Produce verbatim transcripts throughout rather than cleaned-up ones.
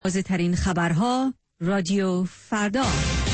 تازه‌ترین خبرها رادیو فردا.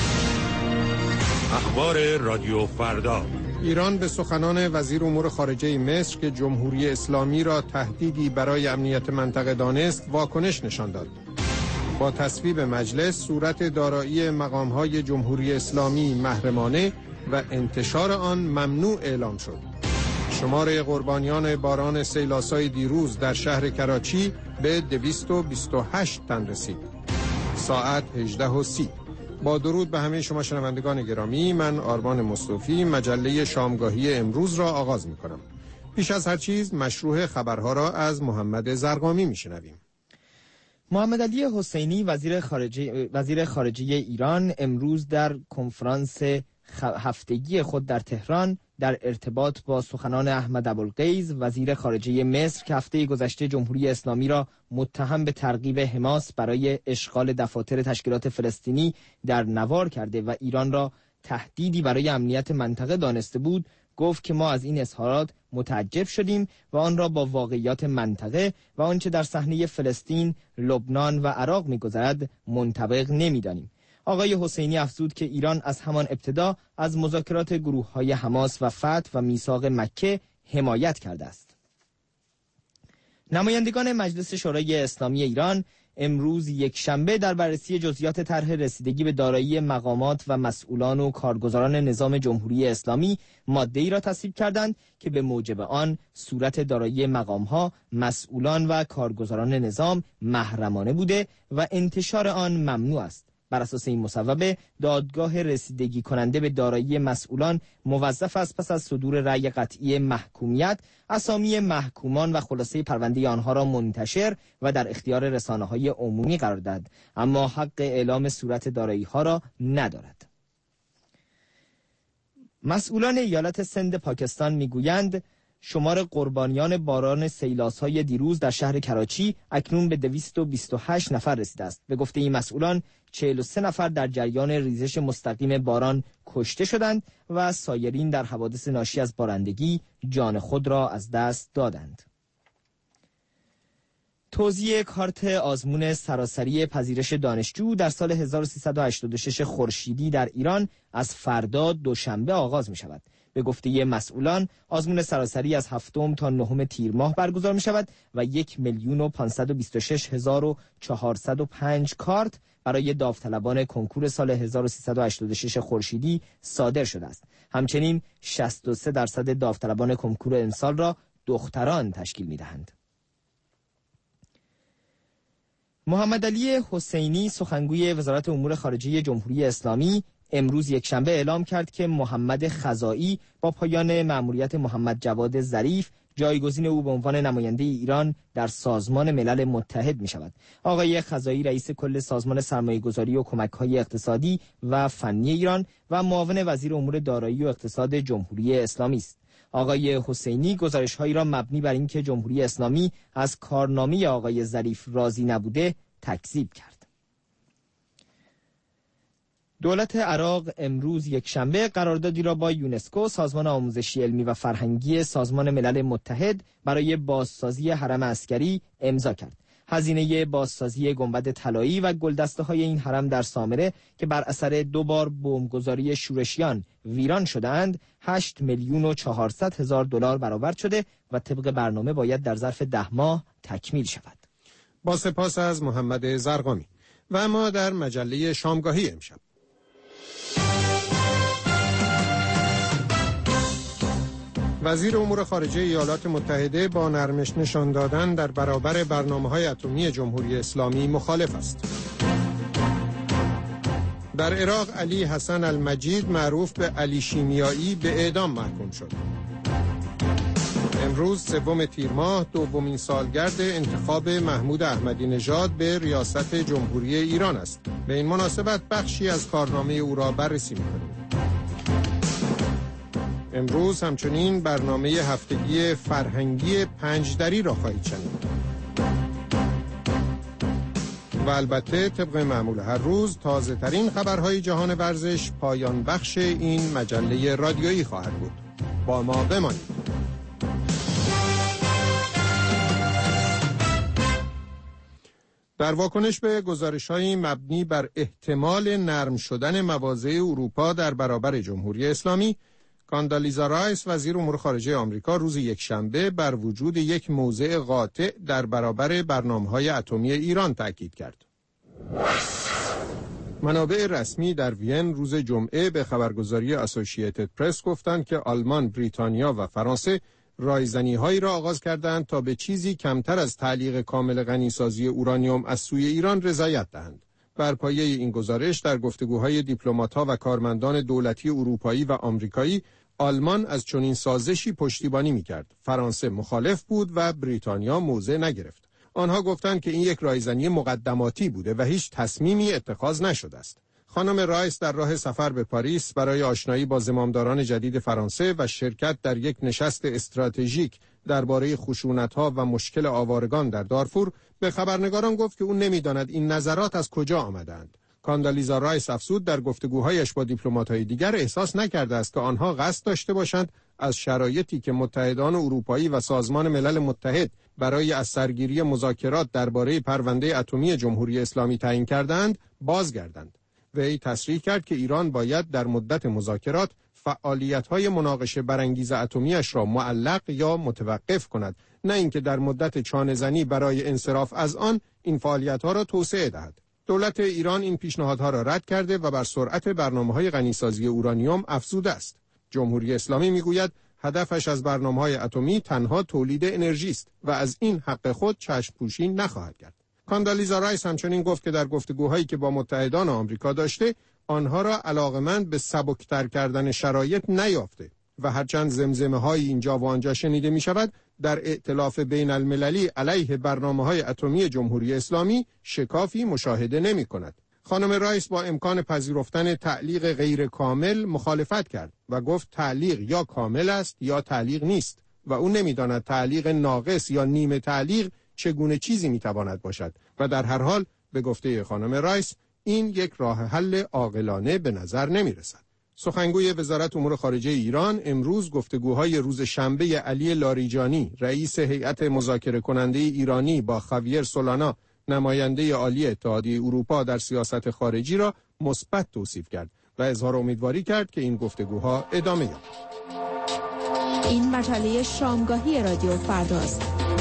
اخبار رادیو فردا. ایران به سخنان وزیر امور خارجه مصر که جمهوری اسلامی را تهدیدی برای امنیت منطقه دانست واکنش نشان داد. با تصویب مجلس صورت دارایی مقام‌های جمهوری اسلامی محرمانه و انتشار آن ممنوع اعلام شد. شمار قربانیان باران سیلاسای دیروز در شهر کراچی به دویست و بیست و هشت تن رسید. ساعت هجده و سی. با درود به همه شما شنوندگان گرامی، من آرمان مصطفی مجله شامگاهی امروز را آغاز می‌کنم. پیش از هر چیز مشروع خبرها را از محمد زرقامی می‌شنویم. محمد علی حسینی وزیر خارجه وزیر خارجه ایران امروز در کنفرانس هفتگی خود در تهران در ارتباط با سخنان احمد ابوالغیث وزیر خارجه مصر که هفته گذشته جمهوری اسلامی را متهم به ترغیب حماس برای اشغال دفاتر تشکیلات فلسطینی در نوار کرده و ایران را تهدیدی برای امنیت منطقه دانسته بود، گفت که ما از این اظهارات متعجب شدیم و آن را با واقعیات منطقه و آنچه در صحنه فلسطین، لبنان و عراق می‌گذرد منطبق نمی‌دانیم. آقای حسینی افزود که ایران از همان ابتدا از مذاکرات گروه‌های حماس و فتح و میثاق مکه حمایت کرده است. نمایندگان مجلس شورای اسلامی ایران امروز یک شنبه در بررسی جزئیات طرح رسیدگی به دارایی مقامات و مسئولان و کارگزاران نظام جمهوری اسلامی ماده‌ای را تصویب کردند که به موجب آن صورت دارایی مقام‌ها، مسئولان و کارگزاران نظام محرمانه بوده و انتشار آن ممنوع است. بر اساس این مصوبه دادگاه رسیدگی کننده به دارایی مسئولان موظف است پس از صدور رأی قطعی محکومیت اسامی محکومان و خلاصه پرونده آنها را منتشر و در اختیار رسانه‌های عمومی قرار دهد، اما حق اعلام صورت دارایی‌ها را ندارد. مسئولان ایالت سند پاکستان میگویند شمار قربانیان باران سیلاس‌های دیروز در شهر کراچی اکنون به دویست و بیست و هشت نفر رسیده است. به گفته این مسئولان چهل و سه نفر در جریان ریزش مستقیم باران کشته شدند و سایرین در حوادث ناشی از بارندگی جان خود را از دست دادند. توزیع کارت آزمون سراسری پذیرش دانشجو در سال هزار و سیصد و هشتاد و شش خورشیدی در ایران از فردا دوشنبه آغاز می شود. به گفته مسئولان آزمون سراسری از هفتم تا نهم تیر ماه برگزار می شود و یک میلیون و پانصد و بیست و شش هزار و چهارصد و پنج کارت برای داوطلبان کنکور سال هزار و سیصد و هشتاد و شش خورشیدی صادر شده است. همچنین شصت و سه درصد داوطلبان کنکور امسال را دختران تشکیل می دهند. محمد علی حسینی سخنگوی وزارت امور خارجه جمهوری اسلامی امروز یکشنبه اعلام کرد که محمد خزائی با پایان مأموریت محمد جواد ظریف جایگزین او به عنوان نماینده ایران در سازمان ملل متحد می شود. آقای خزائی رئیس کل سازمان سرمایه‌گذاری و کمک‌های اقتصادی و فنی ایران و معاون وزیر امور دارایی و اقتصاد جمهوری اسلامی است. آقای حسینی گزارش‌هایی را مبنی بر اینکه جمهوری اسلامی از کارنامه آقای ظریف راضی نبوده تکذیب کرد. دولت عراق امروز یکشنبه قراردادی را با یونسکو، سازمان آموزشی علمی و فرهنگی سازمان ملل متحد برای بازسازی حرم عسکری امضا کرد. هزینه بازسازی گنبد طلایی و گلدسته‌های این حرم در سامره که بر اثر دو بار بمبگذاری شورشیان ویران شده‌اند، هشت میلیون و چهارصد هزار دلار برآورد شده و طبق برنامه باید در ظرف ده ماه تکمیل شود. با سپاس از محمد زرقامی. و اما در مجله شامگاهی امشب وزیر امور خارجه ایالات متحده با نرمش نشان دادن در برابر برنامه‌های اتمی جمهوری اسلامی مخالف است. در عراق علی حسن المجید معروف به علی شیمیایی به اعدام محکوم شد. امروز سوم تیر ماه دومین سالگرد انتخاب محمود احمدی نژاد به ریاست جمهوری ایران است. به این مناسبت بخشی از کارنامه او را بررسی می‌کنیم. امروز همچنین برنامه هفتگی فرهنگی پنجدری را خواهید شنید. و البته طبق معمول هر روز تازه ترین خبرهای جهان ورزش پایان بخش این مجله رادیویی خواهد بود. با ما بمانید. در واکنش به گزارش‌های مبنی بر احتمال نرم شدن مواضع اروپا در برابر جمهوری اسلامی، کاندالیزا رایس وزیر امور خارجه آمریکا روز یکشنبه بر وجود یک موضع قاطع در برابر برنامه‌های اتمی ایران تاکید کرد. منابع رسمی در وین روز جمعه به خبرگزاری اسوسییتد پرس گفتند که آلمان، بریتانیا و فرانسه رایزنی‌هایی را آغاز کردند تا به چیزی کمتر از تعلیق کامل غنیسازی اورانیوم از سوی ایران رضایت دهند. بر پایه این گزارش در گفتگوهای دیپلمات‌ها و کارمندان دولتی اروپایی و آمریکایی، آلمان از چنین سازشی پشتیبانی می‌کرد. فرانسه مخالف بود و بریتانیا موضع نگرفت. آنها گفتند که این یک رایزنی مقدماتی بوده و هیچ تصمیمی اتخاذ نشده است. خانم رایس در راه سفر به پاریس برای آشنایی با زمامداران جدید فرانسه و شرکت در یک نشست استراتژیک درباره خشونت‌ها و مشکل آوارگان در دارفور به خبرنگاران گفت که او نمی‌داند این نظرات از کجا آمدند. کاندالیزا رایس افزود در گفتگوهایش با دیپلمات‌های دیگر احساس نکرده است که آنها قصد داشته باشند از شرایطی که متحدان اروپایی و سازمان ملل متحد برای از سرگیری مذاکرات درباره پرونده اتمی جمهوری اسلامی تعیین کردند بازگردند. وی تصریح کرد که ایران باید در مدت مذاکرات فعالیت‌های مناقشه برانگیز اتمی‌اش را معلق یا متوقف کند، نه اینکه در مدت چانه‌زنی برای انصراف از آن این فعالیت‌ها را توسعه دهد. دولت ایران این پیشنهادها را رد کرده و بر سرعت برنامه‌های غنیسازی اورانیوم افزوده است. جمهوری اسلامی میگوید هدفش از برنامه‌های اتمی تنها تولید انرژی است و از این حق خود چشم پوشی نخواهد کرد. کاندالیزا رایس همچنین گفت که در گفتگوهایی که با متحدان آمریکا داشته، آنها را علاقمند به سبکتر کردن شرایط نیافته و هرچند زمزمه‌های اینجا و آنجا شنیده می‌شود، در ائتلاف بین المللی علیه برنامه‌های اتمی جمهوری اسلامی شکافی مشاهده نمی‌کند. خانم رایس با امکان پذیرفتن تعلیق غیر کامل مخالفت کرد و گفت تعلیق یا کامل است یا تعلیق نیست و او نمی‌داند تعلیق ناقص یا نیمه تعلیق چگونه چیزی می‌تواند باشد و در هر حال به گفته خانم رایس این یک راه حل عاقلانه به نظر نمی‌رسد. سخنگوی وزارت امور خارجه ایران امروز گفتگوهای روز شنبه علی لاریجانی رئیس هیئت مذاکره کننده ایرانی با خاویر سولانا نماینده عالی اتحادیه اروپا در سیاست خارجی را مثبت توصیف کرد و اظهار امیدواری کرد که این گفتگوها ادامه یابد. این مجله شامگاهی رادیو فرداست.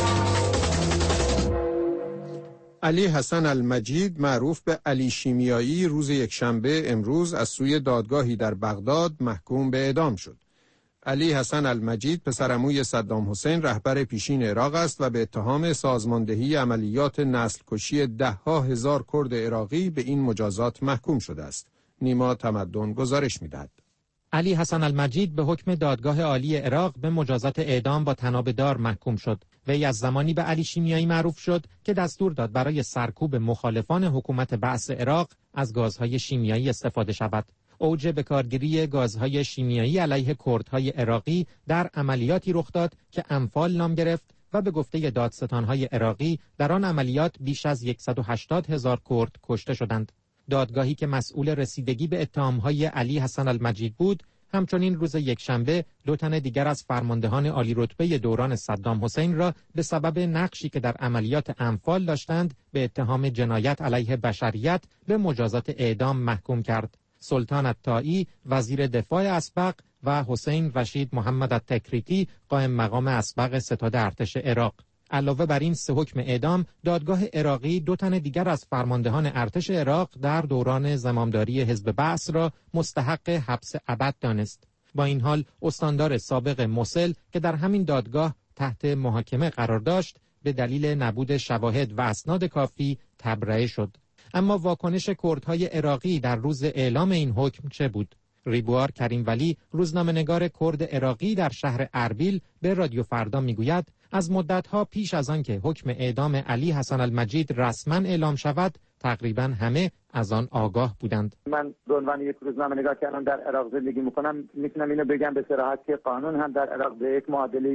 علی حسن المجید معروف به علی شیمیایی روز یکشنبه امروز از سوی دادگاهی در بغداد محکوم به اعدام شد. علی حسن المجید پسرعموی صدام حسین رهبر پیشین عراق است و به اتهام سازماندهی عملیات نسل کشی ده ها هزار کرد عراقی به این مجازات محکوم شده است. نیما تمدن گزارش می‌دهد. علی حسن المجید به حکم دادگاه عالی عراق به مجازات اعدام با طناب دار محکوم شد. وی از زمانی به علی شیمیایی معروف شد که دستور داد برای سرکوب مخالفان حکومت بعث عراق از گازهای شیمیایی استفاده شود. اوج بکارگیری گازهای شیمیایی علیه کردهای عراقی در عملیاتی رخ داد که انفال نام گرفت و به گفته دادستانهای عراقی در آن عملیات بیش از صد و هشتاد هزار کرد کشته شدند. دادگاهی که مسئول رسیدگی به اتهامهای علی حسن المجید بود، همچنین روز یکشنبه دو تن دیگر از فرماندهان عالی رتبه دوران صدام حسین را به سبب نقشی که در عملیات انفال داشتند به اتهام جنایت علیه بشریت به مجازات اعدام محکوم کرد. سلطان الطائی وزیر دفاع اسبق و حسین رشید محمد التکریتی قائم مقام اسبق ستاد ارتش عراق. علاوه بر این سه حکم اعدام، دادگاه عراقی دو تن دیگر از فرماندهان ارتش عراق در دوران زمامداری حزب بعث را مستحق حبس ابد دانست. با این حال استاندار سابق موصل که در همین دادگاه تحت محاکمه قرار داشت، به دلیل نبود شواهد و اسناد کافی تبرئه شد. اما واکنش کردهای عراقی در روز اعلام این حکم چه بود؟ ریبوار کریم ولی روزنامه‌نگار کرد عراقی در شهر اربیل به رادیو فردا میگوید از مدت‌ها پیش از آن که حکم اعدام علی حسن المجید رسما اعلام شود تقریبا همه از آن آگاه بودند. من به عنوان یک روزنامه‌نگار که الان در عراق زندگی می‌کنم میتونم اینو بگم به صراحت که قانون هم در عراق به یک معادله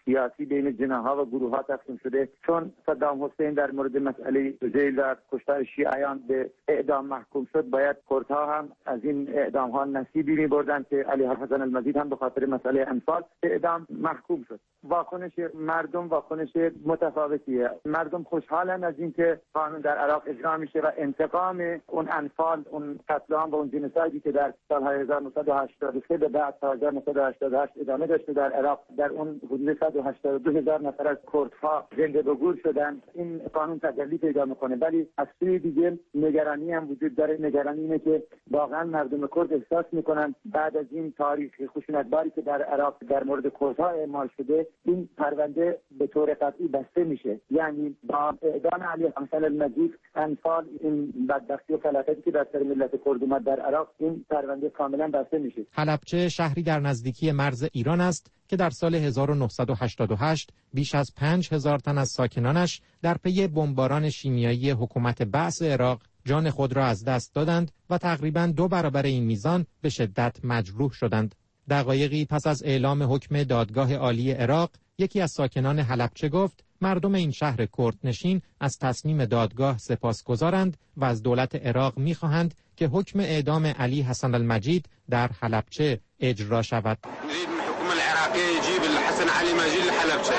سیاسی بین جناح‌ها و گروه‌ها تقسیم شده. چون صدام حسین در مورد مسئله زیل و کشتار شیعیان به اعدام محکوم شد، باید کردها هم از این اعدام‌ها نصیبی می‌بردند که علی حسن المجید هم به خاطر مسئله انفال به اعدام محکوم شد. واکنش مردم واکنش متفاوتیه. مردم خوشحالن از اینکه قانون در عراق اجرا میشه و انتقام اون انفال، اون قتل عام و اون جنوسایدی که در سال هزار و نهصد و هشتاد و سه به بعد تا هزار و نهصد و هشتاد و هشت ادامه داشته در عراق، در اون حدود صد و هشتاد و دو هزار نفر از کردها زنده به گور شدن. این قانون تجلی پیدا میکنه. ولی از سوی دیگه نگرانی هم وجود داره. نگرانی اینه که واقعا مردم کرد احساس میکنن بعد از این تاریخ خشونتباری که در عراق در مورد کردها اعمال شده، این پرونده به طور قطعی بسته میشه. یعنی با اعدام علی حسن المجید انفال، این بدبختی و فلاکتی که در سر ملت کرد اومد در عراق، این پرونده کاملا بسته میشه. حلبچه شهری در نزدیکی مرز ایران است که در سال هزار و نهصد و هشتاد و هشت بیش از پنج هزار تن از ساکنانش در پی بمباران شیمیایی حکومت بعث عراق جان خود را از دست دادند و تقریباً دو برابر این میزان به شدت مجروح شدند. دقایقی پس از اعلام حکم دادگاه عالی عراق، یکی از ساکنان حلبچه گفت مردم این شهر کردنشین از تصمیم دادگاه سپاسگزارند و از دولت عراق می‌خواهند که حکم اعدام علی حسن المجید در حلبچه اجرا شود. يجيب الحسن علي مجيد لحلبچه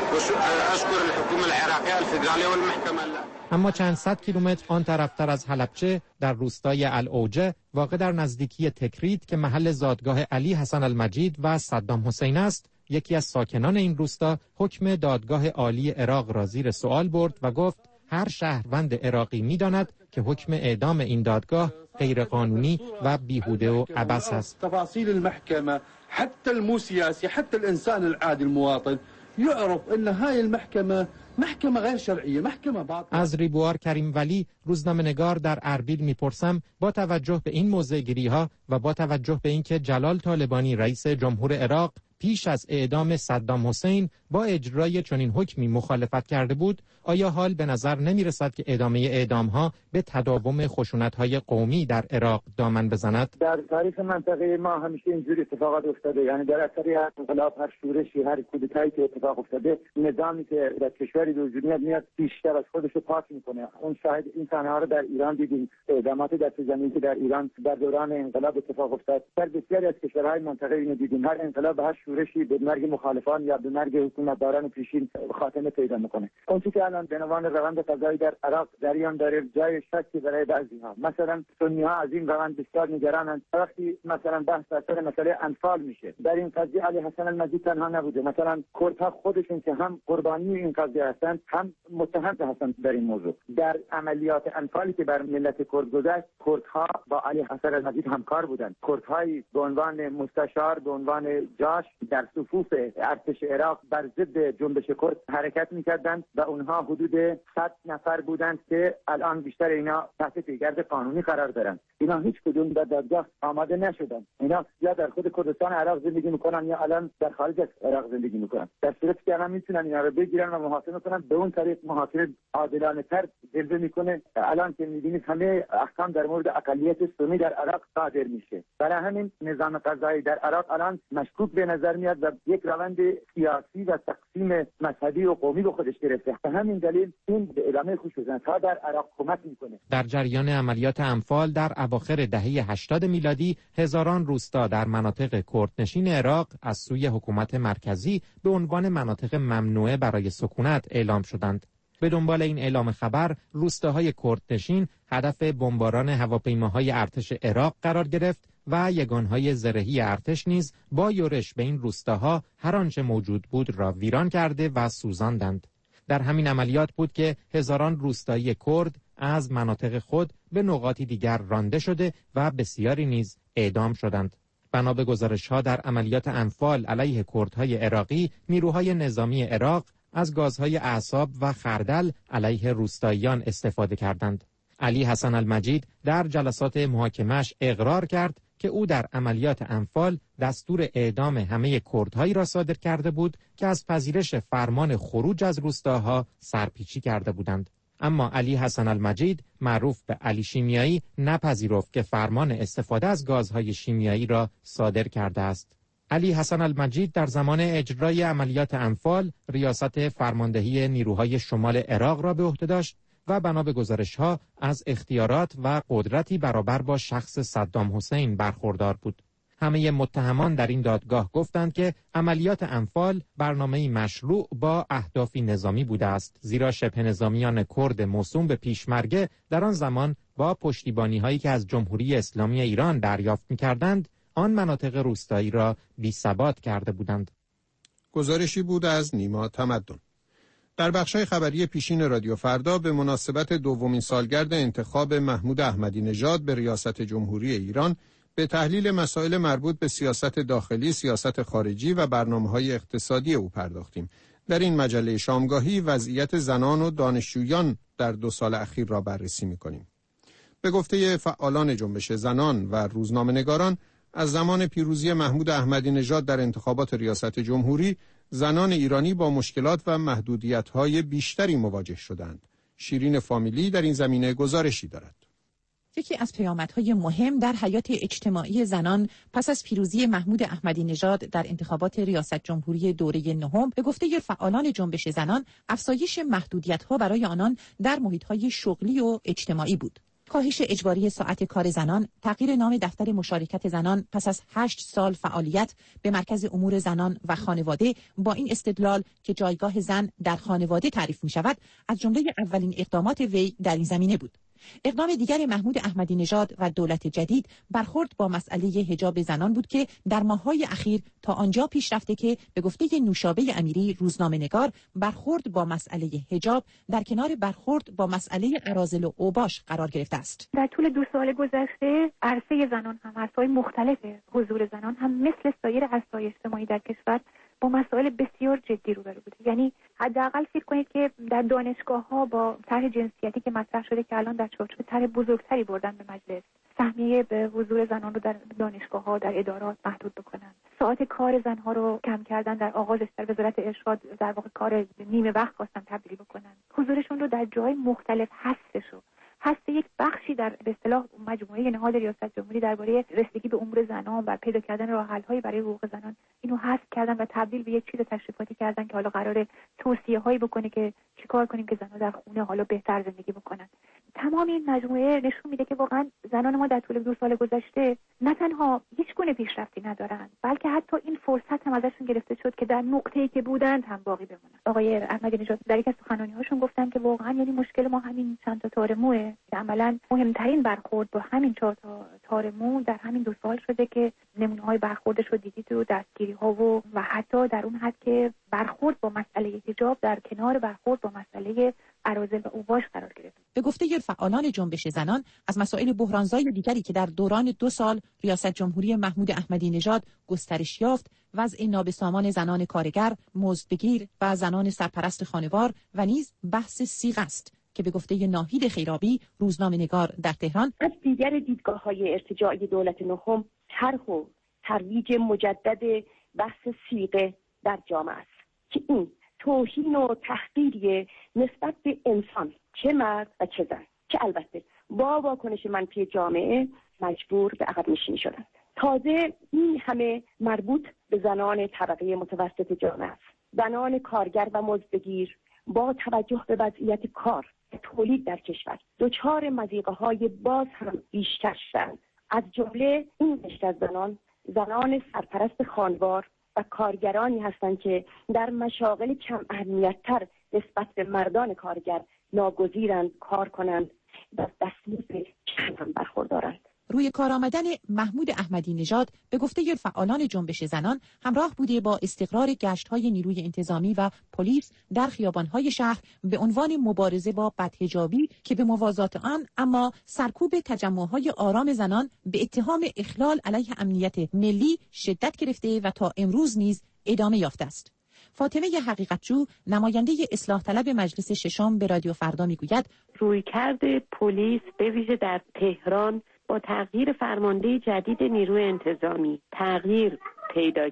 واشكر الحكومه العراقيه الفدراليه والمحكمه. اما چند صد کیلومتر آن طرفتر از حلبچه در روستای العوجه واقع در نزدیکی تکریت که محل زادگاه علی حسن المجید و صدام حسین است، یکی از ساکنان این روستا حکم دادگاه عالی عراق را زیر سوال برد و گفت هر شهروند عراقی می‌داند که حکم اعدام این دادگاه غیر قانونی و بیهوده و عبث است. تفاصيل المحكمة حتى المو سياسي حتى الإنسان العادي المواطن يعرف أن هاي المحكمة محکمه غیر شرعیه، محکمه باطله. از ریبوار کریم ولی، روزنامه‌نگار در اربیل میپرسم با توجه به این موضع‌گیری‌ها و با توجه به اینکه جلال طالبانی رئیس جمهور عراق پیش از اعدام صدام حسین با اجرای چنین حکمی مخالفت کرده بود، آیا حال به نظر نمی‌رسد که ادامه اعدام‌ها به تداوم خشونت‌های قومی در عراق دامن بزند؟ در تاریخ منطقه ما همیشه اینجوری اتفاقات افتاده. یعنی در اثر هر انقلاب، هر شورشی، هر کودتایی که اتفاق افتاده، نظامی که در کشوری وجود میاد میاد بیشتر از خودش رو پاک میکنه. اون شاهد این صحنه‌ها رو در ایران دیدیم، اعدامات در زمینی که در ایران در دوران انقلاب اتفاق افتاد. در بسیاری از کشورهای منطقه اینو دیدیم. هر انقلاب، هر شورشی به مرگ مخالفان یا به مرگ حکومتداران پیشین خاتمه پیدا میکنه. اون چیزی که الان به عنوان روند قضایی در عراق جریان داره، جای شکی برای بعضی‌ها. مثلا سنی‌ها از این روند بسیار نگرانند. وقتی مثلا بحث سر مسئله انفال میشه، در این قضیه علی حسن المجید تنها نبوده. مثلا کردها خودشون که هم قربانی این قضیه هستند، هم متهم هستند در این موضوع. در عملیات انفالی که بر ملت کرد گذشت، کردها با علی حسن المجید همکار بودند. کردهایی به عنوان مستشار، به عنوان جاش در صفوف ارتش عراق بر ضد جنبش کرد حرکت می‌کردند و اونها حدود صد نفر بودند که الان بیشتر اینا تحت پیگرد قانونی قرار دارند. اینا هیچ کدوم در دادگاه آماده نشدند. اینا یا در خود کردستان عراق زندگی میکنن یا الان در خارج از عراق زندگی میکنن. در صورتی که الان میتونن اینا رو بگیرن و محاکمه کنن، به اون طریق محاکمه عادلانه تر جلوه میکنه. الان که میبینید همه احکام در مورد اقلیت سنی در عراق صادر میشه. برای همین نظام قضایی در عراق الان مشکوک به نظر میاد و یک روند سیاسی و تقسیم مذهبی و قومی به خودش گرفته. به همین دلیل این به ادامه خشونت‌ها در عراق کمک میکنه. در جریان عملیات انفال در اواخر دهه هشتاد میلادی، هزاران روستا در مناطق کردنشین عراق از سوی حکومت مرکزی به عنوان مناطق ممنوعه برای سکونت اعلام شدند. به دنبال این اعلام خبر، روستاهای کردنشین هدف بمباران هواپیماهای ارتش عراق قرار گرفت و یگانهای زرهی ارتش نیز با یورش به این روستاها هر آنچه موجود بود را ویران کرده و سوزاندند. در همین عملیات بود که هزاران روستایی کرد از مناطق خود به نقاطی دیگر رانده شده و بسیاری نیز اعدام شدند. بنا به گزارش‌ها در عملیات انفال علیه کردهای عراقی، نیروهای نظامی عراق از گازهای اعصاب و خردل علیه روستاییان استفاده کردند. علی حسن المجید در جلسات محاکمه‌اش اقرار کرد که او در عملیات انفال دستور اعدام همه کردهایی را صادر کرده بود که از پذیرش فرمان خروج از روستاها سرپیچی کرده بودند. اما علی حسن المجید، معروف به علی شیمیایی، نپذیرفت که فرمان استفاده از گازهای شیمیایی را صادر کرده است. علی حسن المجید در زمان اجرای عملیات انفال ریاست فرماندهی نیروهای شمال عراق را به عهده داشت و بنا به گزارش‌ها از اختیارات و قدرتی برابر با شخص صدام حسین برخوردار بود. همه متهمان در این دادگاه گفتند که عملیات انفال برنامه‌ای مشروع با اهدافی نظامی بوده است، زیرا شبه نظامیان کرد موسوم به پیشمرگه در آن زمان با پشتیبانی‌هایی که از جمهوری اسلامی ایران دریافت می‌کردند، آن مناطق روستایی را بی‌ثبات کرده بودند. گزارشی بود از نیما تمدن. در بخش‌های خبری پیشین رادیو فردا به مناسبت دومین سالگرد انتخاب محمود احمدی نژاد به ریاست جمهوری ایران به تحلیل مسائل مربوط به سیاست داخلی، سیاست خارجی و برنامه‌های اقتصادی او پرداختیم. در این مجله شامگاهی وضعیت زنان و دانشجویان در دو سال اخیر را بررسی می‌کنیم. به گفته فعالان جنبش زنان و روزنامه‌نگاران، از زمان پیروزی محمود احمدی نژاد در انتخابات ریاست جمهوری، زنان ایرانی با مشکلات و محدودیت‌های بیشتری مواجه شدند. شیرین فامیلی در این زمینه گزارشی دارد. یکی از پیامدهای مهم در حیات اجتماعی زنان پس از پیروزی محمود احمدی نژاد در انتخابات ریاست جمهوری دوره نهم به گفته فعالان جنبش زنان، افزایش محدودیت‌ها برای آنان در محیط‌های شغلی و اجتماعی بود. کاهش اجباری ساعت کار زنان، تغییر نام دفتر مشارکت زنان پس از هشت سال فعالیت به مرکز امور زنان و خانواده با این استدلال که جایگاه زن در خانواده تعریف می شود، از جمله اولین اقدامات وی در این زمینه بود. اقدام دیگر محمود احمدی نژاد و دولت جدید برخورد با مسئله حجاب زنان بود که در ماه‌های اخیر تا آنجا پیش رفته که به گفته نوشابه امیری روزنامه‌نگار، برخورد با مسئله حجاب در کنار برخورد با مسئله اراذل و اوباش قرار گرفته است. در طول دو سال گذشته عرصه زنان هم عرصه‌های مختلف حضور زنان هم مثل سایر عرصه‌های اجتماعی در کشور با مسائل بسیار جدی روبرو بوده. یعنی حداقل فکر کنید که در دانشگاه‌ها با طرح جنسیتی که مطرح شده که الان در چارچوب طرح بزرگتری بردن به مجلس، سهمیه به حضور زنان رو در دانشگاه‌ها، در ادارات محدود بکنن، ساعت کار زنها رو کم کردن، در آغازش در وزارت ارشاد در واقع کار نیمه وقت خواستن تبدیل بکنن، حضورشون رو در جای مختلف حثشو هست یک بخشی در به اصطلاح مجموعه نهاد ریاست جمهوری درباره رسیدگی به امور زنان و پیدا کردن راه‌حل‌هایی برای حقوق زنان اینو حذف کردن و تبدیل به یک چیز تشریفاتی کردن که حالا قراره توصیه‌هایی بکنه که چیکار کنیم که زنان در خونه حالا بهتر زندگی بکنن. تمام این مجموعه نشون میده که واقعا زنان ما در طول دو سال گذشته نه تنها هیچ گونه پیشرفتی ندارن، بلکه حتی این فرصت هم ازشون گرفته شد که در نقطه‌ای که بودند هم باقی بمونن. آقای احمدی نژاد در یک از سخنرانی‌هاشون گفتن که واقعا یعنی مشکل ما همین چند تا تار موئه. عملاً مهمترین برخورد با همین چهار تا تار مو در همین دو سال شده که نمونه‌های برخوردش رو دیدید و دستگیری‌ها و و حتی در اون حد که برخورد با مسئله حجاب در کنار برخورد با مسئله اراذل و اوباش قرار گرفت. به گفته فعالان جنبش زنان، از مسائل بحرانزای دیگری که در دوران دو سال ریاست جمهوری محمود احمدی نژاد گسترش یافت، وضع نابسامان زنان کارگر، مزدبگیر و زنان سرپرست خانوار و نیز بحث صیغه است که به گفته ناهید خیرابی، روزنامه‌نگار در تهران، از دیگر دیدگاه‌های ارتجاعی دولت نهم طرح و ترویج مجدد بحث صیغه در جامعه است که این توهین و تحقیری نسبت به انسان، چه مرد و چه زن، که البته با واکنش منفی جامعه مجبور به عقب نشینی شدند. تازه این همه مربوط به زنان طبقه متوسط جامعه است. زنان کارگر و مزدبگیر با توجه به وضعیت کار و تولید در کشور دچار مضیقه‌های باز هم بیشتر شدند. از جمله این قشر از زنان، زنان سرپرست خانوار و کارگرانی هستند که در مشاغل کم اهمیت‌تر نسبت به مردان کارگر ناگزیرند کار کنند و دستمزد کم هم برخوردارند. روی کار آمدن محمود احمدی نژاد به گفته فعالان جنبش زنان همراه بوده با استقرار گشت‌های نیروی انتظامی و پلیس در خیابان‌های شهر به عنوان مبارزه با بدحجابی که به موازات آن اما سرکوب تجمع‌های آرام زنان به اتهام اخلال علیه امنیت ملی شدت گرفته و تا امروز نیز ادامه یافته است. فاطمه حقیقتجو، نماینده اصلاح طلب مجلس ششم، به رادیو فردا میگوید رویکرد پلیس به ویژه در تهران با تغییر فرمانده جدید نیروی انتظامی تغییر پیدا کرد.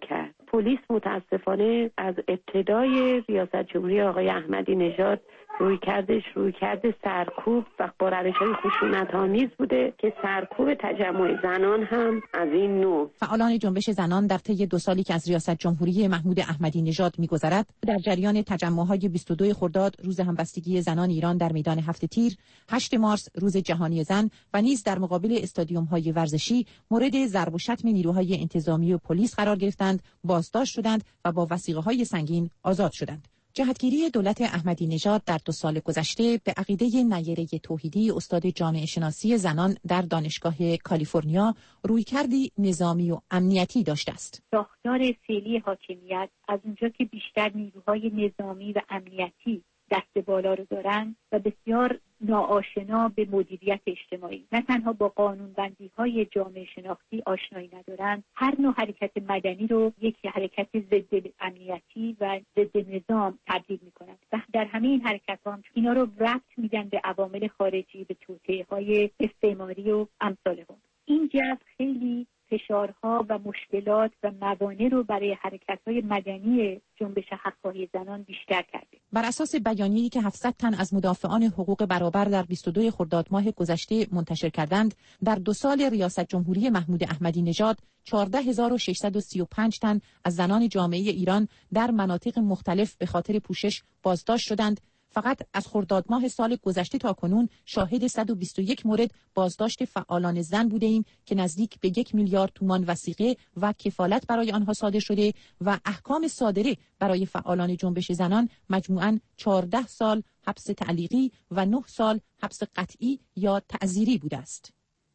پلیس متاسفانه از ابتدای ریاست جمهوری آقای احمدی نژاد روی کردش روی کرده سرکوب و با روش‌های خشونت‌آمیز بوده که سرکوب تجمع زنان هم از این نوع. فعالان جنبش زنان در طی دو سالی که از ریاست جمهوری محمود احمدی نژاد می‌گذرد در جریان تجمع‌های بیست و دو خرداد روز همبستگی زنان ایران در میدان هفت تیر، هشت مارس روز جهانی زن و نیز در مقابل استادیوم‌های ورزشی مورد ضرب و شتم نیروهای انتظامی و پلیس قرار گرفتند، بازداشت شدند و با وثیقه‌های سنگین آزاد شدند. جهتگیری دولت احمدی نژاد در دو سال گذشته به عقیده نیره توحیدی استاد جامعه شناسی زنان در دانشگاه کالیفرنیا رویکردی نظامی و امنیتی داشته است. ساختار فعلی حاکمیت از اونجا که بیشتر نیروهای نظامی و امنیتی دست بالا رو دارن و بسیار ناآشنا به مدیریت اجتماعی، نه تنها با قانونبندی های جامعه شناختی آشنایی ندارن، هر نوع حرکت مدنی رو یک حرکت ضد امنیتی و ضد نظام تبدیل میکنن و در همه این حرکت ها هم اینا رو ربط میدن به عوامل خارجی، به توطئه های استعماری و امثال هم. این جو خیلی فشارها و مشکلات و موانع رو برای حرکت‌های مدنی جنبش حق‌خواهی زنان بیشتر کرده. بر اساس بیانیه‌ای که هفتصد تن از مدافعان حقوق برابر در بیست و دو خرداد ماه گذشته منتشر کردند، در دو سال ریاست جمهوری محمود احمدی نژاد چهارده هزار و ششصد و سی و پنج تن از زنان جامعه ایران در مناطق مختلف به خاطر پوشش بازداشت شدند. فقط از خرداد ماه سال گذشته تا کنون شاهد صد و بیست و یک مورد بازداشت فعالان زن بوده ایم که نزدیک به یک میلیارد تومان وثیقه و کفالت برای آنها صادر شده و احکام صادره برای فعالان جنبش زنان مجموعاً چهارده سال حبس تعلیقی و نه سال حبس قطعی یا تعزیری بوده است.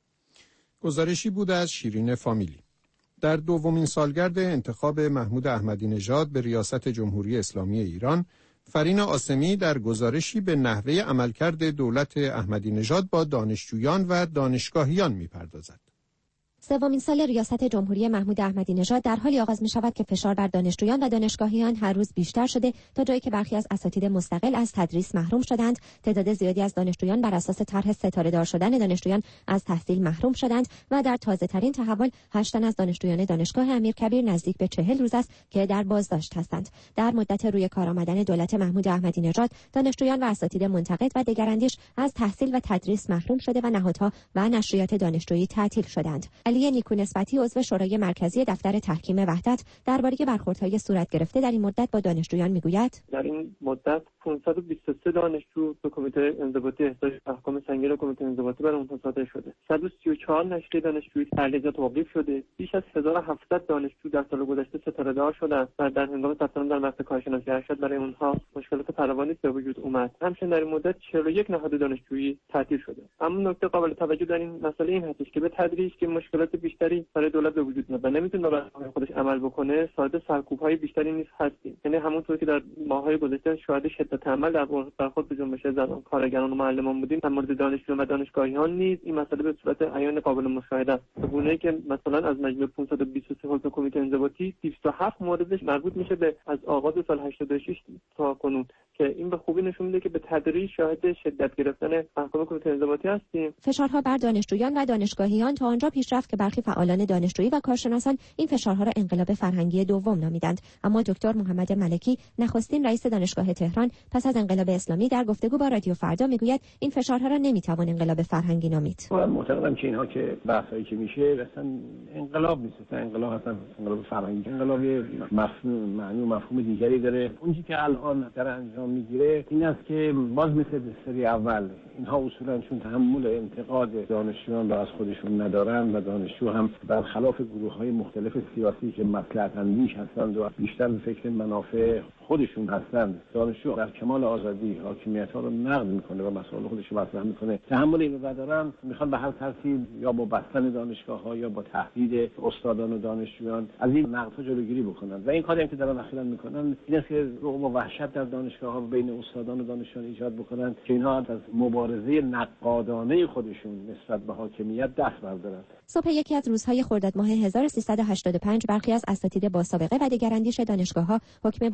گزارشی بود از شیرین فامیلی. در دومین سالگرد انتخاب محمود احمدی نژاد به ریاست جمهوری اسلامی ایران، فرین آسمی در گزارشی به نحوه عملکرد دولت احمدی نژاد با دانشجویان و دانشگاهیان می‌پردازد. سومین سال ریاست جمهوری محمود احمدی نژاد در حالی آغاز می شود که فشار بر دانشجویان و دانشگاهیان هر روز بیشتر شده تا جایی که برخی از اساتید مستقل از تدریس محروم شدند. تعداد زیادی از دانشجویان بر اساس طرح ستاره دار شدن دانشجویان از تحصیل محروم شدند و در تازه ترین تحول هشت تن از دانشجویان دانشگاه امیرکبیر نزدیک به چهل روز است که در بازداشت هستند. در مدت روی کار آمدن دولت محمود احمدی نژاد دانشجویان و اساتید منتقد و دگراندیش از تحصیل و تدریس محروم شده و نهادها و نشریات دانشجویی تعطیل شدند. علی نیکونسبتی عضو شورای مرکزی دفتر تحکیم وحدت درباره برخوردهای صورت گرفته در این مدت با دانشجویان میگوید: در این مدت پانصد و بیست و سه دانشجو به کمیته انضباطی احضار احکام سنگین کمیته انضباطی بر اونها صادر شده. صد و سی و چهار نشریه دانشجویی تعلیقات توقیف شده. بیش از هزار و هفتصد دانشجو در سال گذشته ستاره دار شدند و در هنگام ثبت نام در مقطع کارشناسی ارشد برای اونها مشکلات فراوانی به وجود اومد. همچنین در این مدت چهل و یک نهاد دانشجویی تعطیل شده. اما نکته قابل توجه در این مسئله این هستش که به تدریج که مشکلات بیشتری برای دولت به وجود میاد و نمیتونه برای خودش عمل بکنه، شاهد سرکوب‌های بیشتری نیز هستیم. یعنی همونطور که در ماه‌های گذشته شاهد شدت عمل در برخورد به جنبش زنان، کارگران و معلمان بودیم، در مورد دانشجویان و دانشگاهیان نیز این مسئله به صورت عیان قابل مشاهده است. به گونه‌ای که مثلا از مجموع پانصد و بیست و سه حکم کمیته انضباطی دویست و هفت موردش مربوط میشه به از آغاز سال هشتاد و شش تا کنون که این به خوبی نشون میده که به تدریج شاهد شدت گرفتن احکام کمیته انضباطی هستیم. فشارها بر دانشجویان و دانشگاهیان تا آنجا پیش رفت که برخی فعالان دانشجویی و کارشناسان این فشارها را انقلاب فرهنگی دوم نامیدند. اما دکتر محمد ملکی نخستین رئیس دانشگاه تهران پس از انقلاب اسلامی در گفتگو با رادیو فردا میگوید این فشارها را نمیتوان انقلاب فرهنگی نامید. من معتقدم که اینها که بحثایی که میشه اصلا انقلاب نیست، اصلا انقلاب اصلا انقلاب فرهنگی، انقلاب مفهوم معنی و مفهوم دیگری داره. اونی که الان در انجام میگیره این است که باز مثل سری اول اینها اصولا چون تحمل انتقاد دانشجویان را از خودشون ندارن و دانشجو هم برخلاف گروه‌های مختلف سیاسی که مصلحت اندیش هستند و بیشتر به فکر منافع خودشون هستند، دانشجو در کمال آزادی حاکمیت‌ها رو نقد میکنه و مسائل خودش رو مطرح میکنه. تحمل اینو ندارن، میخوان به هر ترتیب یا با بستن دانشگاه‌ها یا با تهدید استادان و دانشجویان از این نقدها جلوگیری بکنن و این کاری هم که دارن اخیراً میکنن این است که رعب و وحشت در دانشگاه‌ها بین استادان و دانشجویان ایجاد بکنن که اینها از مبارزه نقادانه خودشون نسبت به حاکمیت دست بردارن. صبح یکی از روزهای خرداد ماه هزار و سیصد و هشتاد و پنج برخی از اساتید با سابقه و دگراندیش دانشگاه‌ها حکم بازنشستگی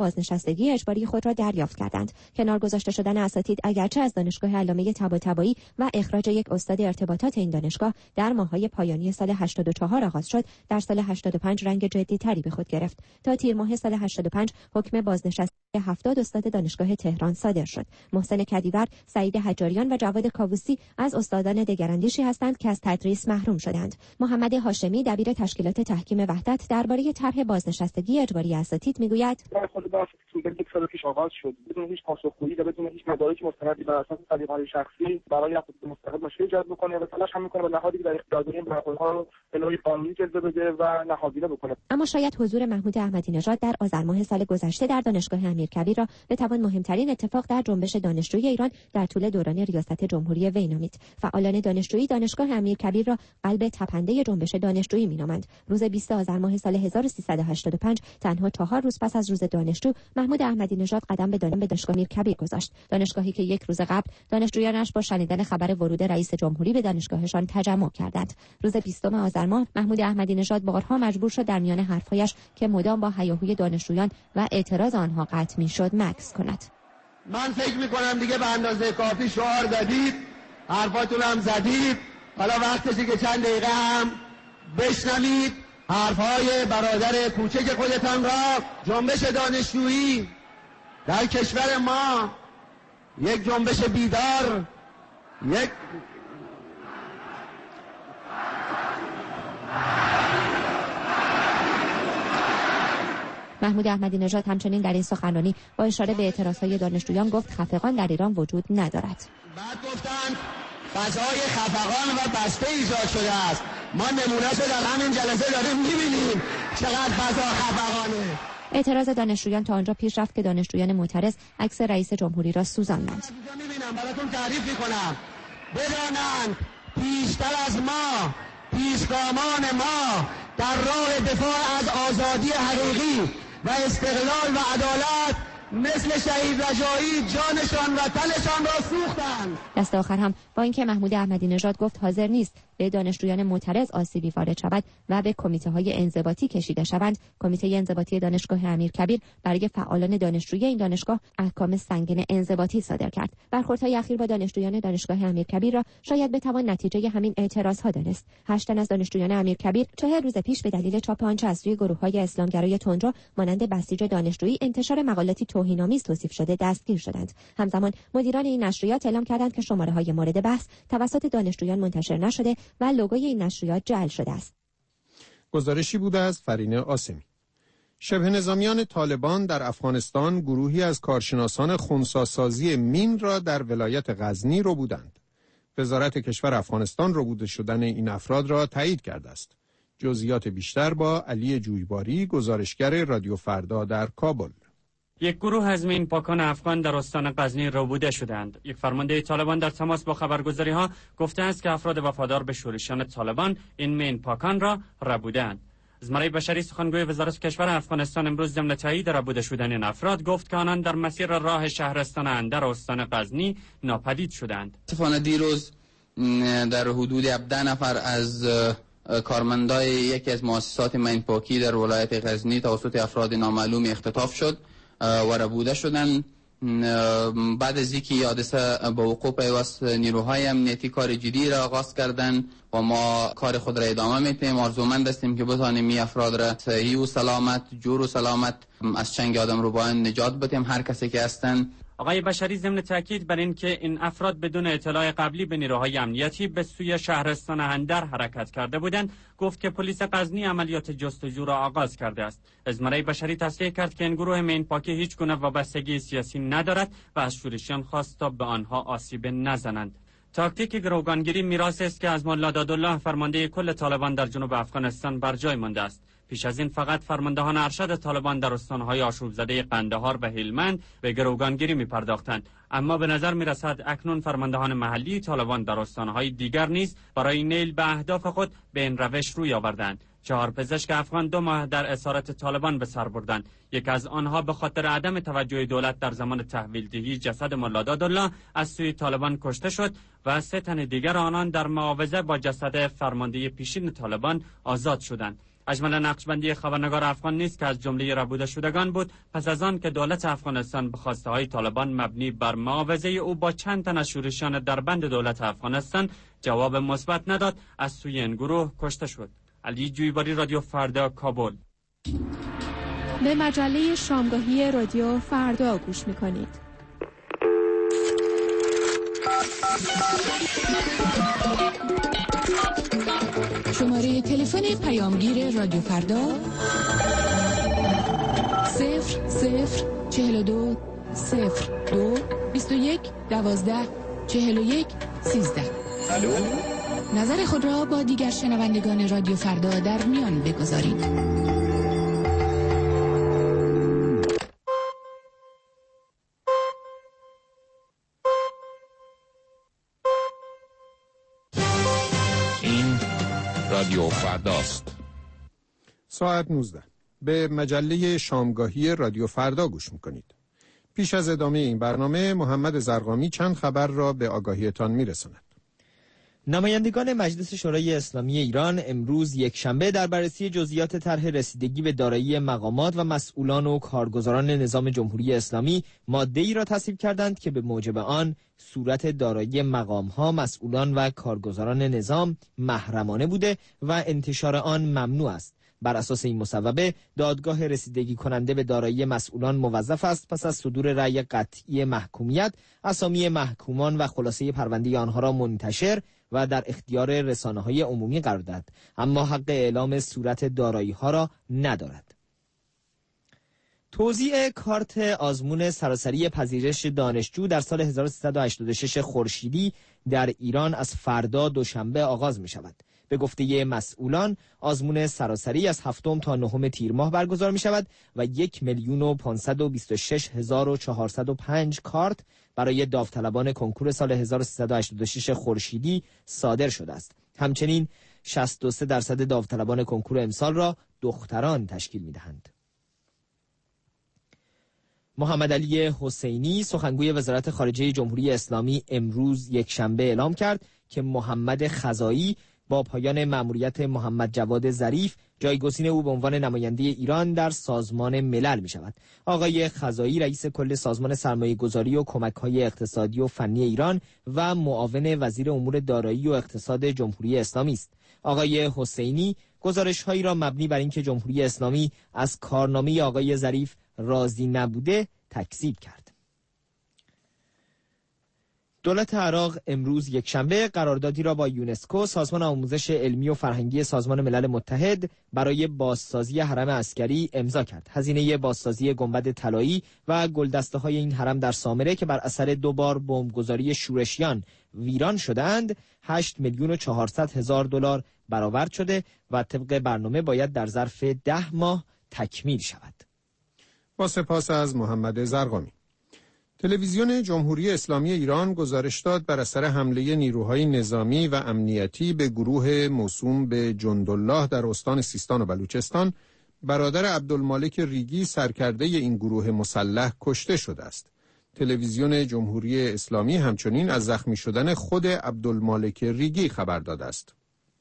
بازنشستگی اجباری خود را دریافت کردند. کنار گذاشته شدن اساتید اگرچه از دانشگاه علامه طباطبایی و اخراج یک استاد ارتباطات این دانشگاه در ماه‌های پایانی سال هشتاد و چهار آغاز شد، در سال هشتاد و پنج رنگ جدی‌تری به خود گرفت. تا تیر ماه سال هشتاد و پنج حکم بازنشستگی هفتاد استاد دانشگاه تهران صادر شد. محسن کدیور، سعید حجاریان و جواد کاووسی از استادان دگراندیشی هستند که از تدریس محروم شدند. محمد هاشمی، دبیر تشکیلات تحکیم وحدت، درباره طرح بازنشستگی اجباری اساتید میگوید: در خود بحث یک سال پیش آغاز شد بدون هیچ پاسخگویی و بدون هیچ مدارک مستندی بر اساس سلیقه‌های شخصی برای اساتید مستقل مشکل ایجاد بکنه و تلاش هم می‌کنه و نهادی که در اختیار داره این برخوردها رو به نوعی قانونی جلوه بده و نهادینه بکنه. اما شاید حضور محمود احمدی نژاد در آذر ماه سال گذشته در دانشگاه امیرکبیر را بتوان مهمترین اتفاق در جنبش دانشجویی ایران در طول دوران ریاست جمهوری وی نامید. فعالان دانشجویی دانشگاه امیرکبیر را قلب تپنده جنبش دانشجویی می‌نامند. روز بیست آذر ماه سال هزار و سیصد و هشتاد و پنج، تنها چهار روز پس از روز دانشجو، محمود احمدی نژاد قدم به دانشگاه امیرکبیر گذاشت. دانشگاهی که یک روز قبل دانشجویانش با شنیدن خبر ورود رئیس جمهوری به دانشگاهشان تجمع کردند. روز بیستم آذر ماه محمود احمدی نژاد بارها مجبور شد در میان حرف‌هایش که مدام با هیاهوی دانشجویان و اعتراض آنها قطع می‌شد مکث کند. من فکر می‌کنم دیگه به اندازه کافی شعار دادید، حرفاتون هم زدید، حالا وقتشه که چند دقیقه هم بشنوید حرف‌های برادر کوچک خودتان را. جنبش دانشجویی در کشور ما یک جنبش بیدار، یک محمود احمدی نژاد همچنین در این سخنرانی با اشاره به اعتراضهای دانشجویان گفت خفقان در ایران وجود ندارد. بعد گفتند فضای خفقان و بسته ایجاد شده است. ما نمونه‌اش رو در همین جلسه داریم می‌بینیم چقدر فضا خفقانه. اعتراض دانشجویان تا آنجا پیش رفت که دانشجویان معترض عکس رئیس جمهوری را سوزاندند. می‌بینم براتون تعریف می‌کنم. بدانند پیشتر از ما، پیشگامان ما در راه دفاع از آزادی حقیقی و استقلال و عدالت مثل شهید رجایی جانشان و تنشان را سوختند. دست آخر هم با اینکه محمود احمدی نژاد گفت حاضر نیست به دانشجویان معترض آسیبی وارد شود و به کمیته‌های انضباطی کشیده شوند، کمیته انضباطی دانشگاه امیرکبیر برای فعالان دانشجویی این دانشگاه احکام سنگین انضباطی صادر کرد. برخوردهای اخیر با دانشجویان دانشگاه امیرکبیر را شاید بتوان نتیجه همین اعتراضها دانست. هشت تن از دانشجویان امیرکبیر چهل روز پیش به دلیل چاپ آنچه از سوی گروه‌های اسلامگرای تندرو مانند بسیج دانشجویی انتشار مقالاتی توهین‌آمیز توصیف شده دستگیر شدند. همزمان مدیران این نشریات اعلام کردند که شماره‌های مورد بحث توسط دانشجویان منتشر نشده و لوگوی این نشریات جعل شده است. گزارشی بود از فرینه آسمی. شبه نظامیان طالبان در افغانستان گروهی از کارشناسان خنثی‌سازی مین را در ولایت غزنی ربودند. وزارت کشور افغانستان ربوده شدن این افراد را تایید کرده است. جزئیات بیشتر با علی جویباری، گزارشگر رادیو فردا در کابل. یک گروه از مین پاکان افغان در استان غزنی ربوده شدند. یک فرمانده طالبان در تماس با خبرگزاری ها گفته است که افراد وفادار به شورشیان طالبان این مین پاکان را ربودند. زمره بشری سخنگوی وزارت کشور افغانستان امروز ضمن تایید ربوده شدن این افراد گفت که آنان در مسیر راه شهرستان اندر استان غزنی ناپدید شدند. متاسفانه دیروز در حدود هفده نفر از کارمندای یکی از مؤسسات مین پاکی در ولایت غزنی توسط افراد نامعلوم اختطاف شد و ربوده شدند. بعد از اینکه حادثه به وقوع پیوست، نیروهای امنیتی کار جدی را آغاز کردند و ما کار خود را ادامه میتیم. آرزومند هستیم که بتوانیم این افراد را صحیح و سلامت، جور و سلامت از چنگ آدمربایان نجات بدیم، هر کسی که هستند. آقای بشری ضمن تاکید بر این که این افراد بدون اطلاع قبلی به نیروهای امنیتی به سوی شهرستان اندر حرکت کرده بودند، گفت که پلیس غزنی عملیات جستجو را آغاز کرده است. زمره بشری تصریح کرد که این گروه مین پاکی هیچ گونه وابستگی سیاسی ندارد و از شورشیان خواست تا به آنها آسیب نزنند. تاکتیک گروگانگیری میراثی است که از ملا دادالله فرمانده کل طالبان در جنوب افغانستان بر جای مانده است. پیش از این فقط فرماندهان ارشد طالبان در استانهای آشوب زده قندهار و هلمند به گروگانگیری می پرداختند، اما به نظر می رسد اکنون فرماندهان محلی طالبان در استانهای دیگر نیز برای نیل به اهداف خود به این روش روی آوردند. چهار پزشک افغان دو ماه در اسارت طالبان به سر بردند. یک از آنها به خاطر عدم توجه دولت در زمان تحویل دهی جسد ملا دادالله از سوی طالبان کشته شد و سه تن دیگر آنان در معاوضه با جسد فرمانده پیشین طالبان آزاد شدند. اجمل نقشبندی خبرنگار افغان نیز که از جمله ربوده شدگان بود، پس از آن که دولت افغانستان به خواسته های طالبان مبنی بر معاوضه او با چند تن از شورشیان دربند دولت افغانستان جواب مثبت نداد، از سوی این گروه کشته شد. علی جویباری، رادیو فردا، کابل. به مجله شامگاهی رادیو فردا گوش میکنید. شماره تلفن پیامگیر رادیو فردا صفر صفر چهل و دو صفر دو بیست و یک دوازده چهل و یک سیزده. نظر خود را با دیگر شنوندگان رادیو فردا در میان بگذارید. رادیو فرداست. ساعت نوزده. به مجله شامگاهی رادیو فردا گوش میکنید. پیش از ادامه این برنامه محمد زرقامی چند خبر را به آگاهیتان میرساند. نمایندگان مجلس شورای اسلامی ایران امروز یکشنبه در بررسی جزئیات طرح رسیدگی به دارایی مقامات و مسئولان و کارگزاران نظام جمهوری اسلامی ماده‌ای را تصویب کردند که به موجب آن صورت دارایی مقام‌ها، مسئولان و کارگزاران نظام محرمانه بوده و انتشار آن ممنوع است. بر اساس این مصوبه دادگاه رسیدگی کننده به دارایی مسئولان موظف است پس از صدور رأی قطعی محکومیت اسامی محکومان و خلاصه پرونده آنها را منتشر و در اختیار رسانه‌های عمومی قرار دهد، اما حق اعلام صورت دارایی‌ها را ندارد. توزیع کارت آزمون سراسری پذیرش دانشجو در سال هزار و سیصد و هشتاد و شش خورشیدی در ایران از فردا دوشنبه آغاز می شود. به گفته مسئولان آزمون سراسری از هفتم تا نهم تیر ماه برگزار می شود و یک میلیون و پانصد و بیست و شش هزار و چهارصد و پنج کارت برای داوطلبان کنکور سال هزار و سیصد و هشتاد و شش خورشیدی صادر شده است. همچنین شصت و سه درصد داوطلبان کنکور امسال را دختران تشکیل می دهند. محمد علی حسینی سخنگوی وزارت خارجه جمهوری اسلامی امروز یکشنبه اعلام کرد که محمد خزائی با پایان مأموریت محمد جواد ظریف جایگزین او به عنوان نماینده ایران در سازمان ملل می شود. آقای خزائی رئیس کل سازمان سرمایه‌گذاری و کمک‌های اقتصادی و فنی ایران و معاون وزیر امور دارایی و اقتصاد جمهوری اسلامی است. آقای حسینی گزارش‌هایی را مبنی بر اینکه جمهوری اسلامی از کارنامه آقای ظریف راضی نبوده تکذیب کرد. دولت عراق امروز یکشنبه قراردادی را با یونسکو، سازمان آموزش علمی و فرهنگی سازمان ملل متحد، برای بازسازی حرم عسکری امضا کرد. هزینه بازسازی گنبد طلایی و گلدسته‌های این حرم در سامره که بر اثر دو بار بمبگذاری شورشیان ویران شده‌اند، هشت میلیون و چهارصد هزار دلار برآورد شده و طبق برنامه باید در ظرف ده ماه تکمیل شود. با سپاس از محمد زرقامی. تلویزیون جمهوری اسلامی ایران گزارش داد بر اثر حمله نیروهای نظامی و امنیتی به گروه موسوم به جندالله در استان سیستان و بلوچستان، برادر عبدالمالک ریگی سرکرده این گروه مسلح کشته شده است. تلویزیون جمهوری اسلامی همچنین از زخمی شدن خود عبدالمالک ریگی خبر داده است.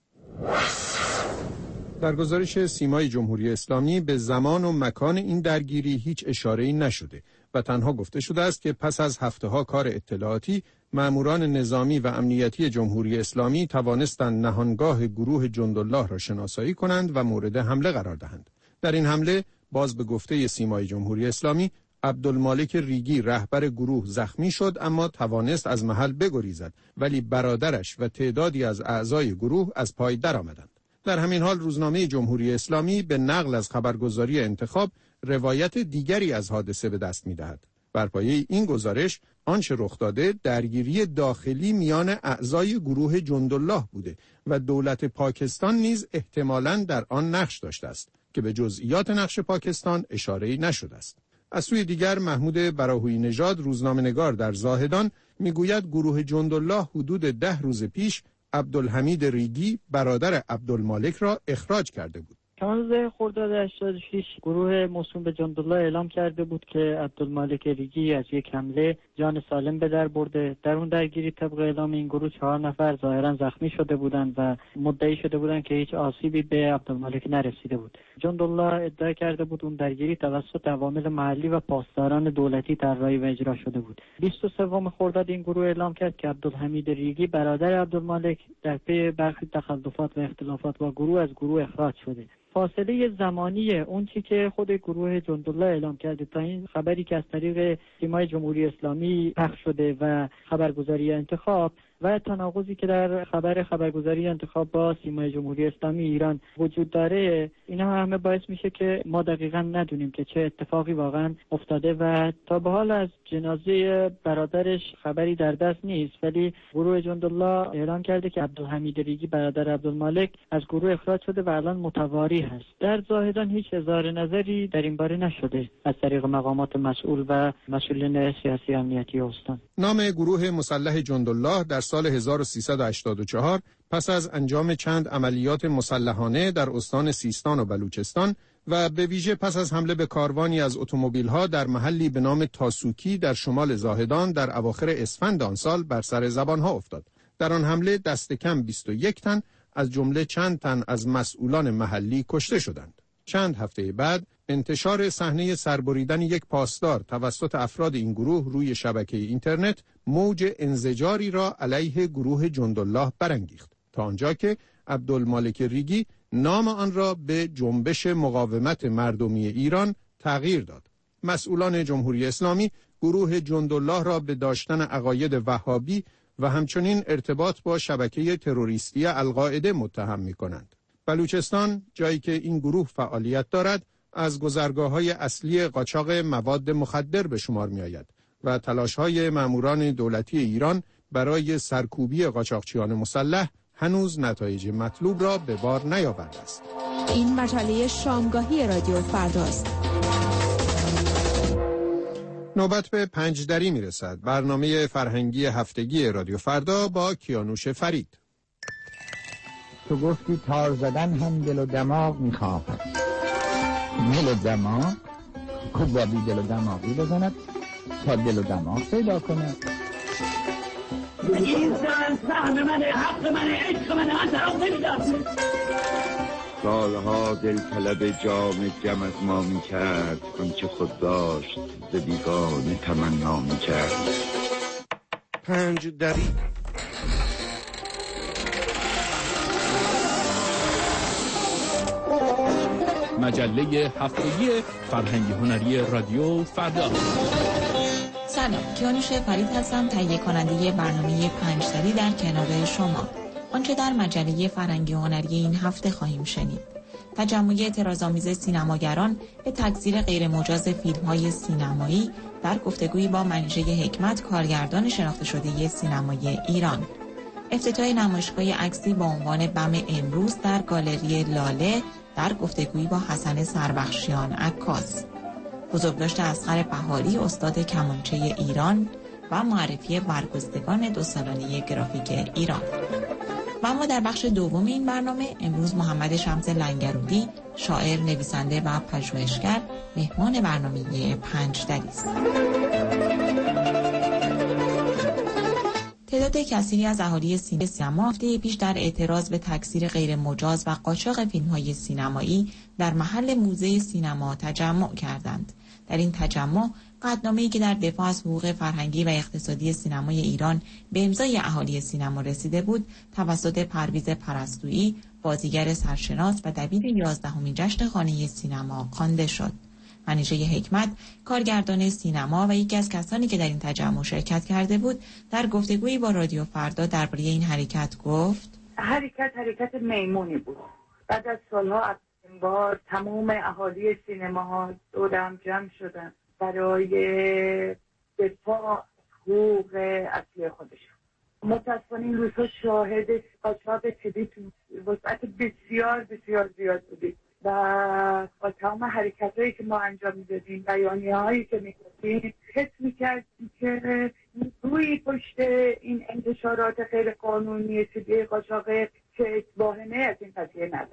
در گزارش سیمای جمهوری اسلامی به زمان و مکان این درگیری هیچ اشاره‌ای نشده و تنها گفته شده است که پس از هفته‌ها کار اطلاعاتی، ماموران نظامی و امنیتی جمهوری اسلامی توانستند نهانگاه گروه جندالله را شناسایی کنند و مورد حمله قرار دهند. در این حمله باز به گفته سیمای جمهوری اسلامی، عبدالمالک ریگی رهبر گروه زخمی شد اما توانست از محل بگریزد، ولی برادرش و تعدادی از اعضای گروه از پای درآمدند. در همین حال روزنامه جمهوری اسلامی به نقل از خبرگزاری انتخاب روایت دیگری از حادثه به دست می‌دهد. بر پایه این گزارش آنچه رخ داده درگیری داخلی میان اعضای گروه جندالله بوده و دولت پاکستان نیز احتمالاً در آن نقش داشته است که به جزئیات نقش پاکستان اشاره‌ای نشده است. از سوی دیگر محمود براهویی نژاد روزنامه‌نگار در زاهدان میگوید گروه جندالله حدود ده روز پیش عبدالحمید ریگی برادر عبدالمالک را اخراج کرده بود. چهارده خرداد هشتاد و شش گروه موسوم به جندالله اعلام کرده بود که عبدالمالک ریگی از یک حمله جان سالم به در برده. در اون درگیری طبق اعلام این گروه چهار نفر ظاهرا زخمی شده بودند و مدعی شده بودند که هیچ آسیبی به عبدالمالک نرسیده بود. جندالله ادعا کرده بود اون درگیری توسط عوامل محلی و پاسداران دولتی طراحی و اجرا شده بود. بیست و سوم خرداد این گروه اعلام کرد که عبدالحمید ریگی برادر عبدالمالک در پی برخی تخلفات و اختلافات با گروه از گروه اخراج شده. فاصله زمانی اون چی که خود گروه جندالله اعلام کرده تا این خبری که از طریق سیمای جمهوری اسلامی پخش شده و خبرگزاری انتخاب و تناقضی که در خبر خبرگزاری انتخاب با سیمای جمهوری اسلامی ایران وجود داره، اینا همه باعث میشه که ما دقیقاً ندونیم که چه اتفاقی واقعا افتاده و تا به حال از جنازه برادرش خبری در دست نیست. ولی گروه جندالله اعلام کرده که عبدالحمید ریگی برادر عبدالمالک از گروه اخراج شده و الان متواری هست. در زاهدان هیچ اظهار نظری در این باره نشده از طریق مقامات مسئول و مسئولین سیاسی امنیتی استان. نام گروه مسلح جندالله در سال هزار و سیصد و هشتاد و چهار پس از انجام چند عملیات مسلحانه در استان سیستان و بلوچستان و به ویژه پس از حمله به کاروانی از اتومبیل‌ها در محلی به نام تاسوکی در شمال زاهدان در اواخر اسفند آن سال بر سر زبانها افتاد. در آن حمله دست کم بیست و یک تن از جمله چند تن از مسئولان محلی کشته شدند. چند هفته بعد انتشار صحنه سربریدن یک پاسدار توسط افراد این گروه روی شبکه اینترنت موج انزجاری را علیه گروه جندالله برانگیخت تا آنجا که عبدالمالک ریگی نام آن را به جنبش مقاومت مردمی ایران تغییر داد. مسئولان جمهوری اسلامی گروه جندالله را به داشتن عقاید وهابی و همچنین ارتباط با شبکه تروریستی القاعده متهم می‌کنند. بلوچستان، جایی که این گروه فعالیت دارد، از گذرگاه‌های اصلی قاچاق مواد مخدر به شمار می‌آید و تلاش‌های ماموران دولتی ایران برای سرکوبی قاچاقچیان مسلح هنوز نتایج مطلوب را به بار نیاورده است. این مجله شامگاهی رادیو فرداست. نوبت به پنج دری میرسد. برنامه فرهنگی هفتگی رادیو فردا با کیانوش فرید. تو گفتی تار زدن هم دل و دماغ میخواهد. دل و دماغ خود با بی دل و دماغی بزند تا دل و دماغ پیدا کند. این زن سهم منه، حق منه، عشق منه، من طرف نمیدم. سالها دل طلب جام جم از ما می کرد، آنچه خود داشت ز بیگانه تمنا می کرد. پنج دری مجله هفتگی فرهنگی هنری رادیو فردا. سلام، کیانوش فرید هستم، تهیه کننده برنامه پنج دری در کنار شما. آنچه در مجله فرهنگی هنری این هفته خواهیم شنید: تجمع اعتراض‌آمیز سینماگران به تکثیر غیرمجاز فیلم‌های سینمایی در گفتگویی با منیژه حکمت، کارگردان شناخته شده سینمای ایران. افتتاح نمایشگاه عکسی با عنوان بم امروز در گالری لاله در گفتگویی با حسن سربخشیان عکاس. بزرگداشت اصغر بهاری، استاد کمانچه ایران و معرفی برگزیدگان دو سالانه گرافیک ایران. و اما در بخش دوم این برنامه امروز محمد شمس لنگرودی، شاعر، نویسنده و پژوهشگر، مهمان برنامه پنج دری است. تعداد کثیری از اهالی سینما هفته پیش در اعتراض به تکثیر غیر مجاز و قاچاق فیلم‌های سینمایی در محل موزه سینما تجمع کردند. در این تجمع قطعنامه‌ای که در دفاع از حقوق فرهنگی و اقتصادی سینمای ایران به امضای اهالی سینما رسیده بود، توسط پرویز پرستویی، بازیگر سرشناس و دبیر یازدهمین جشن خانه سینما خوانده شد. منیژه حکمت، کارگردان سینما و یکی از کسانی که در این تجمع شرکت کرده بود، در گفتگویی با رادیو فردا درباره این حرکت گفت: حرکت حرکت میمونی بود. بعد از سالها این بار تمام اهالی سینماها دورم جمع شدن برای دفاع حقوق اصلی خودشون. متاسفانه این روزها شاهد قاچاق کلیدی وسعت بسیار بسیار زیاد بودیم و با تمام حرکت‌هایی که ما انجام می‌دادیم، بیانیه‌هایی که می‌گفتیم، حس می‌کردیم که روی پشت این انتشارات غیر قانونی سیدی قاچاق که واهمه از این قضیه نداشت.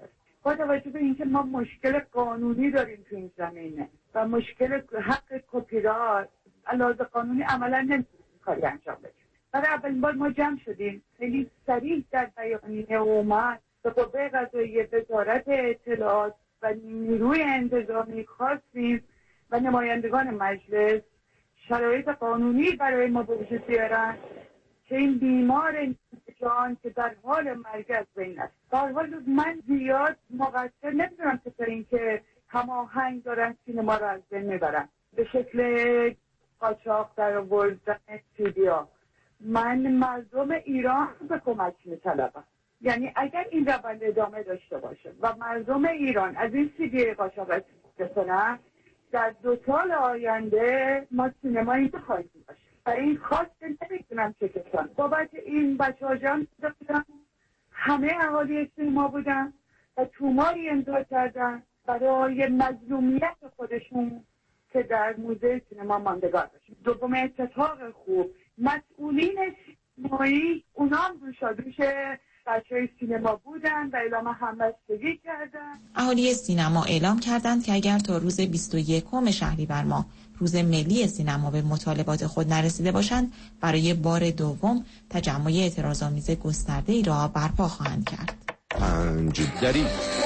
با توجه به اینکه ما مشکل قانونی داریم تو این زمینه و مشکل حق کپی رایت علاوه قانونی عملا نمیتونیم کاری انجام بدیم. برای اولین بار ما جمع شدیم، خیلی سریع در بیانیه اومد به قوه قضاییه، وزارت اطلاعات و نیروی انتظامی خواستیم و نمایندگان مجلس شرایط قانونی برای ما به وجود بیارن که این بیمار جان که در حال مرگ از بین است. در حال من زیاد مقصر نمیدونم که این که هماهنگ دارن سینما رو از بین میبرن به شکل قاچاق در آوردن سیدیا. من مردم ایران به کمک میطلبم، یعنی اگر این روند ادامه داشته باشه و مردم ایران از این سیدی قاچاق استفاده کنن، در دو سال آینده ما سینمایی خواهیم باشه. و این خواست نمیتونم چه کسان بابت این بچه ها جان بودن، همه اهالی سینما بودن و توماری امضا کردن برای مظلومیت خودشون که در موزه سینما ماندگار باشه. دوم اتفاق خوب، مسئولین سینمایی اونا هم روشا دوش بچه های سینما بودن و اعلام همبستگی کردن. اهالی سینما اعلام کردند که اگر تا روز بیست و یکم شهریور ماه روز ملی سینما به مطالبات خود نرسیده باشند، برای بار دوم تجمع اعتراض‌آمیز گسترده‌ای را برپا خواهند کرد. پنج دری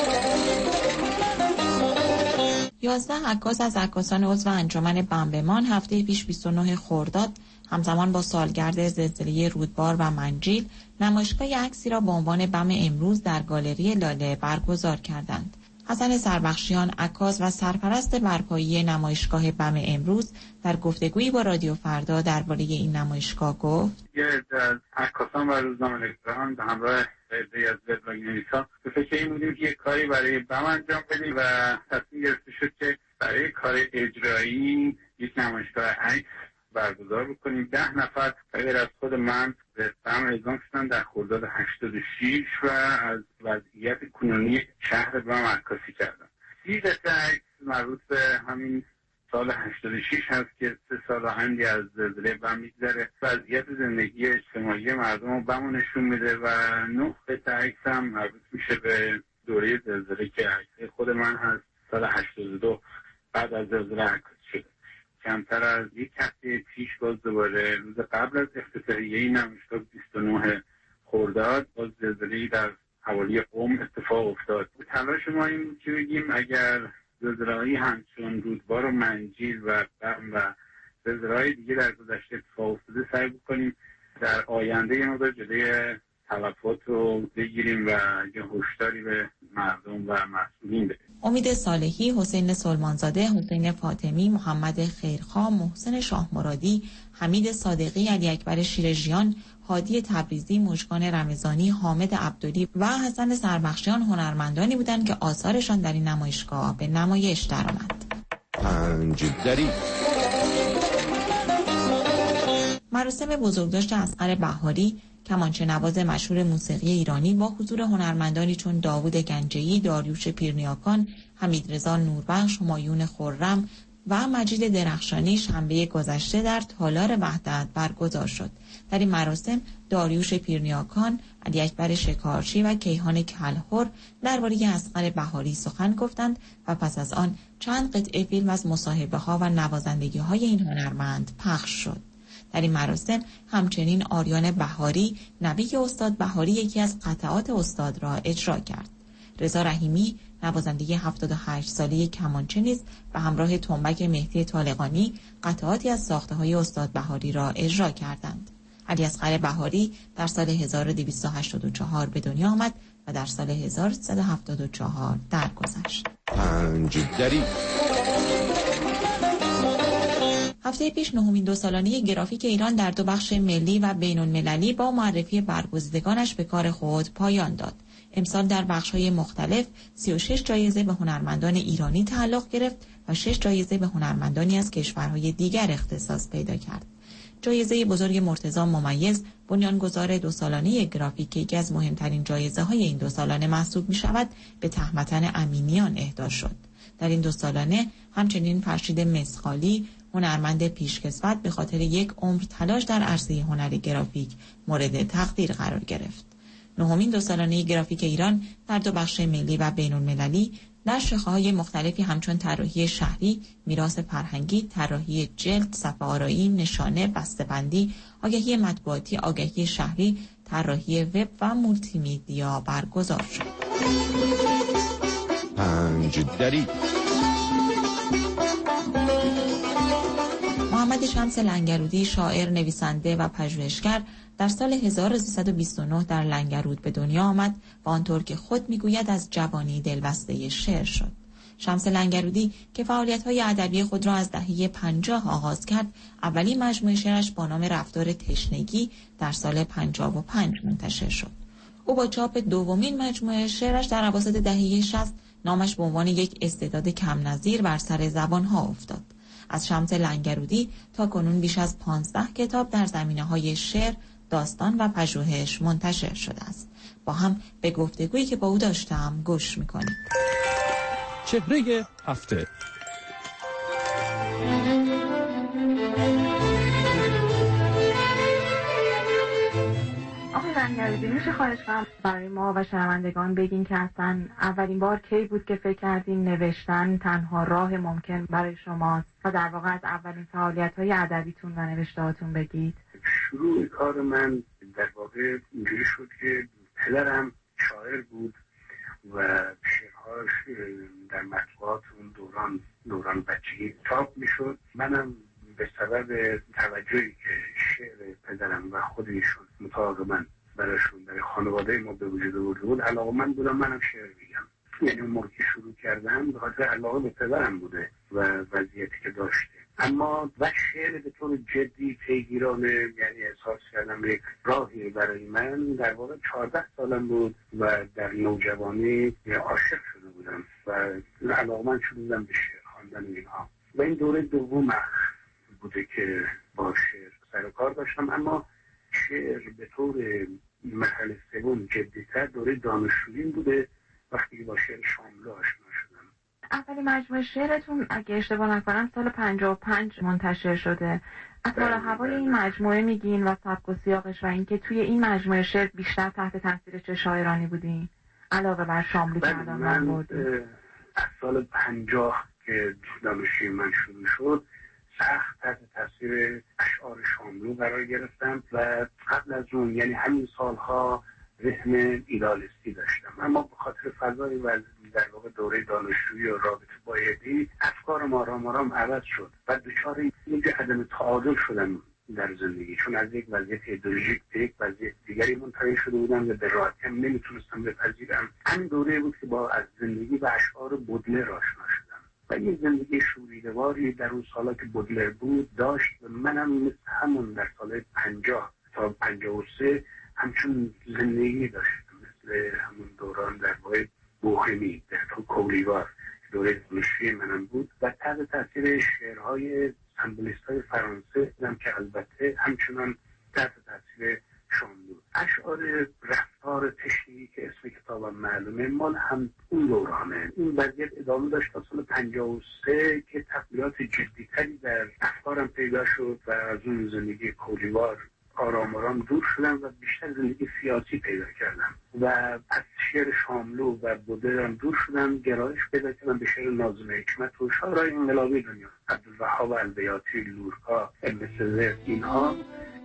یازده عکاس از عکاسان عضو انجمن بمبمان هفته پیش بیست و نه خرداد همزمان با سالگرد زلزله رودبار و منجیل نمایشگاه عکسی را با عنوان بم امروز در گالری لاله برگزار کردند. حسن سربخشیان، عکاس و سرپرست برپایی نمایشگاه بم امروز، در گفتگویی با رادیو فردا درباره این نمایشگاه گفت: یه عده از عکاسان و روزنامه‌نگاران به همراه عده‌ای از وبلاگ‌نویسان به فکر این بودیم که یه کاری برای بم انجام بدیم و تصمیم گرفته شد که برای کار اجرایی یک نمایشگاه عکس برگزار بکنیم. ده نفر غیر از خود من به بم اعزام شدن در خرداد هشتاد و شش و از وضعیت کنونی شهر بم عکاسی کردن. این قطعه عکس مربوط به همین سال هشتاد و شش هست که سه سال آهنگی از زلزله بم میگذره. وضعیت زندگی اجتماعی مردم رو بم نشون میده و نه قطعه عکس هم مربوط میشه به دوره زلزله که عکس خود من هست سال هشتاد و دو بعد از زلزله عکاسی شده. کمتر از یک هفته پیش باز دوباره روز قبل از افتتاحیه این نمایشگاه بیست و نه خرداد باز زلزله‌ای در حوالی قم اتفاق افتاد. تلاش ما این بود که بگیم اگر زلزله‌ای همچون رودبار و منجیل و بم و زلزله‌های دیگه در گذشته اتفاق افتاده سعی بکنیم در آینده یه مقدار جلوی تلفات رو بگیریم و یه هشداری به مردم و مسئولین بدیم. امید صالحی، حسین سلمانزاده، حسین فاطمی، محمد خیرخواه، محسن شاهمرادی، حمید صادقی، علی اکبر شیرژیان، هادی تبریزی، مژگان رمضانی، حامد عبدلی و حسن سربخشیان هنرمندانی بودند که آثارشان در این نمایشگاه به نمایش درآمد. پنج دری مراسم بزرگداشت اصغر بهاری، کمانچه نواز مشهور موسیقی ایرانی با حضور هنرمندانی چون داوود گنجه‌ای، داریوش پیرنیاکان، حمیدرضا نوربخش، همایون خرم و مجید درخشانی شنبه گذشته در تالار وحدت برگزار شد. در این مراسم داریوش پیرنیاکان، علی اکبر شکارچی و کیهان کلهر درباره اصغر بهاری سخن گفتند و پس از آن چند قطعه فیلم از مصاحبه‌ها و نوازندگی‌های این هنرمند پخش شد. در این مراسم همچنین آریان بهاری، نوه استاد بهاری، یکی از قطعات استاد را اجرا کرد. رضا رحیمی، نوازنده هفتاد و هشت ساله کمانچه نیز به همراه تنبک مهدی طالقانی قطعاتی از ساخته‌های استاد بهاری را اجرا کردند. علی اصغر بهاری در سال هزار و دویست و هشتاد و چهار به دنیا آمد و در سال هزار و سیصد و هفتاد و چهار درگذشت. پنج دری هفته پیش نهمین دو سالانه گرافیک ایران در دو بخش ملی و بین المللی با معرفی برگزیدگانش به کار خود پایان داد. امسال در بخش‌های مختلف سی و شش جایزه به هنرمندان ایرانی تعلق گرفت و شش جایزه به هنرمندانی از کشورهای دیگر اختصاص پیدا کرد. جایزه بزرگ مرتضی ممیز، بنیانگذار دو سالانه گرافیک که یکی از مهمترین جایزه‌های این دو سالانه محسوب می‌شود، به تهمتن امینیان اهدا شد. در این دو سالانه همچنین فرشید مسخالی، هنرمند پیشکسوت، به خاطر یک عمر تلاش در عرصه هنر گرافیک مورد تقدیر قرار گرفت. نهمین دو سالانه گرافیک ایران در دو بخش ملی و بین‌المللی در شاخه‌های مختلفی همچون طراحی شهری، میراث فرهنگی، طراحی جلد، صفحه آرایی، نشانه، بسته‌بندی، آگهی مطبوعاتی، آگهی شهری، طراحی وب و مولتی میدیا برگزار شد. پنج دری محمد شمس لنگرودی، شاعر، نویسنده و پژوهشگر، در سال هزار و سیصد و بیست و نه در لنگرود به دنیا آمد و آنطور که خود میگوید از جوانی دلبسته شعر شد. شمس لنگرودی که فعالیت‌های ادبی خود را از دهه پنجاه آغاز کرد، اولین مجموعه شعرش با نام رفتار تشنگی در سال پنجاه و پنج منتشر شد. او با چاپ دومین مجموعه شعرش در اواسط دهه شصت نامش به عنوان یک استعداد کم نظیر بر سر زبان‌ها افتاد. از شمس لنگرودی تا کنون بیش از پانزده کتاب در زمینه‌های شعر، داستان و پژوهش منتشر شده است. با هم به گفتگویی که با او داشتم گوش می‌کنید. چهره هفته. آقای لنگرودی، میشه خواهش کنم برای ما و شنوندگان بگین که اصلا اولین بار کی بود که فکر کردین نوشتن تنها راه ممکن برای شماست و در واقع از اولین فعالیت‌های ادبیتون و نوشته‌هاتون بگید؟ شروع کار من در واقع اینجوری شد که پدرم شاعر بود و شعرهاش در مطبوعات اون دوران دوران بچگی چاپ میشد. منم به سبب توجهی که شعر پدرم و خود ایشون مطابقاً براشون در خانواده ما به وجود آورده بود علاقه‌مند بودم منم شعر بگم. یعنی اون موقع که شروع کردم به خاطر علاقه به پدرم بوده و وضعیتی که داشته. اما و شعر به طور جدی پیگیرانه، یعنی احساس کردم یک راهی برای من. در واقع چهارده سالم بود و در نوجوانی عاشق شده بودم و علاقه‌مند شده بودم به شعر خواندن اینها و این دوره دوم بوده که با شعر سر و کار داشتم. اما شعر به طور مرحله سوم جدی‌تر دوره دانشجویی بوده، وقتی که با شعر شاملو آشنا شدم. اولین مجموعه شعرتون اگه اشتباه نکنم سال پنجاه و پنج منتشر شده. از حال هوای این مجموعه میگین و سبک و سیاقش و اینکه توی این مجموعه شعر بیشتر تحت تاثیر چه شاعرانی بودین علاوه بر شاملو کردن من بود؟ از سال پنجاه که دانشجویی من شروع شد سخت تحت تاثیر اشعار شاملو قرار گرفتم و قبل از اون یعنی همین سالها ذهن ایدالیستی داشتم، اما به خاطر فضای و در واقع دوره دانشجویی و رابطه با ایدی افکارم آرام آرام عوض شد و دچار یک عدم تعادل شدم در زندگی، چون از یک وضعیت ایدئولوژیک به یک وضعیت دیگری منتقل شده بودم و به راحتی هم نمیتونستم بپذیرم. همین دوره بود که با از زندگی و اشعار بودلر آشنا شدم و یک زندگی شوریده‌واری در اون سالا که بودلر بود داشت و منم مثل همون در سال پنجاه تا پنجاه و سه همچون زندگی داشتم، مثل همون دوران در واقع بوهمی در تو کولیوار دوره دانشجویی منم بود و تحت تاثیر شعرهای سمبولیست‌های فرانسه بودم که البته همچنان تحت تاثیر شاملو. اشعار رفتار تشنیعی که اسم کتابم معلومه مال هم اون دورانه. این وضعیت ادامه داشت تا سال پنجاه و سه که تغییرات جدی‌تری در افکارم پیدا شد و از اون زندگی کولیوار آرام آرام دور شدم و بیشتر زندگی سیاسی پیدا کردم و از شعر شاملو و بودلرم دور شدم، گرایش پیدا کردم به شعر ناظم حکمت و شاعرای انقلابی دنیا، عبدالوهاب البیاتی، لورکا، ابن سزر. اینها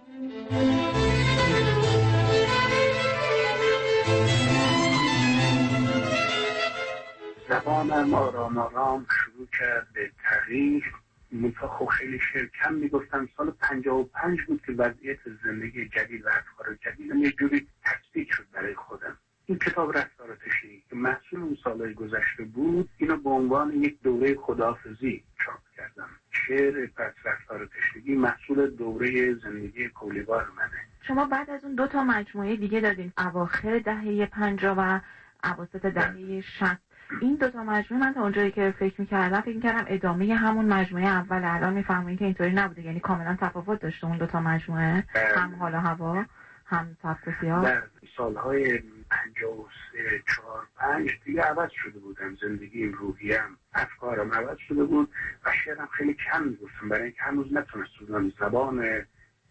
زبانم آرام آرام شروع کرد به تغییر. منطقه خب خیلی شعر کم میگفتم. سال پنجاه و پنج بود که وضعیت زندگی جدید و افکار جدیدم یه جوری تثبیت شد برای خودم. این کتاب رفتار تشنیعی که محصول اون سالهای گذشته بود، اینو به عنوان یک دوره خداحافظی چاپ کردم. شعر پس رفتار تشنیعی محصول دوره زندگی کولیوار منه. شما بعد از اون دو تا مجموعه دیگه دادین، اواخر دهه پنجاه و اواسط دهه شصت. این دو تا مجموعه من تا اونجایی که فکر می‌کردم فکر می‌کردم ادامه همون مجموعه اول. الان می‌فهمین که اینطوری نبوده، یعنی کاملا تفاوت داشته اون دو تا مجموعه، هم حال و هوا هم سبک و سیاق. در سالهای پنجاه و سه چهار پنج دیگه عوض شده بودم، زندگی روحیم، افکارم عوض شده بود و شعرم خیلی کم می‌گفتم برای اینکه هنوز نتونسته بودم زبان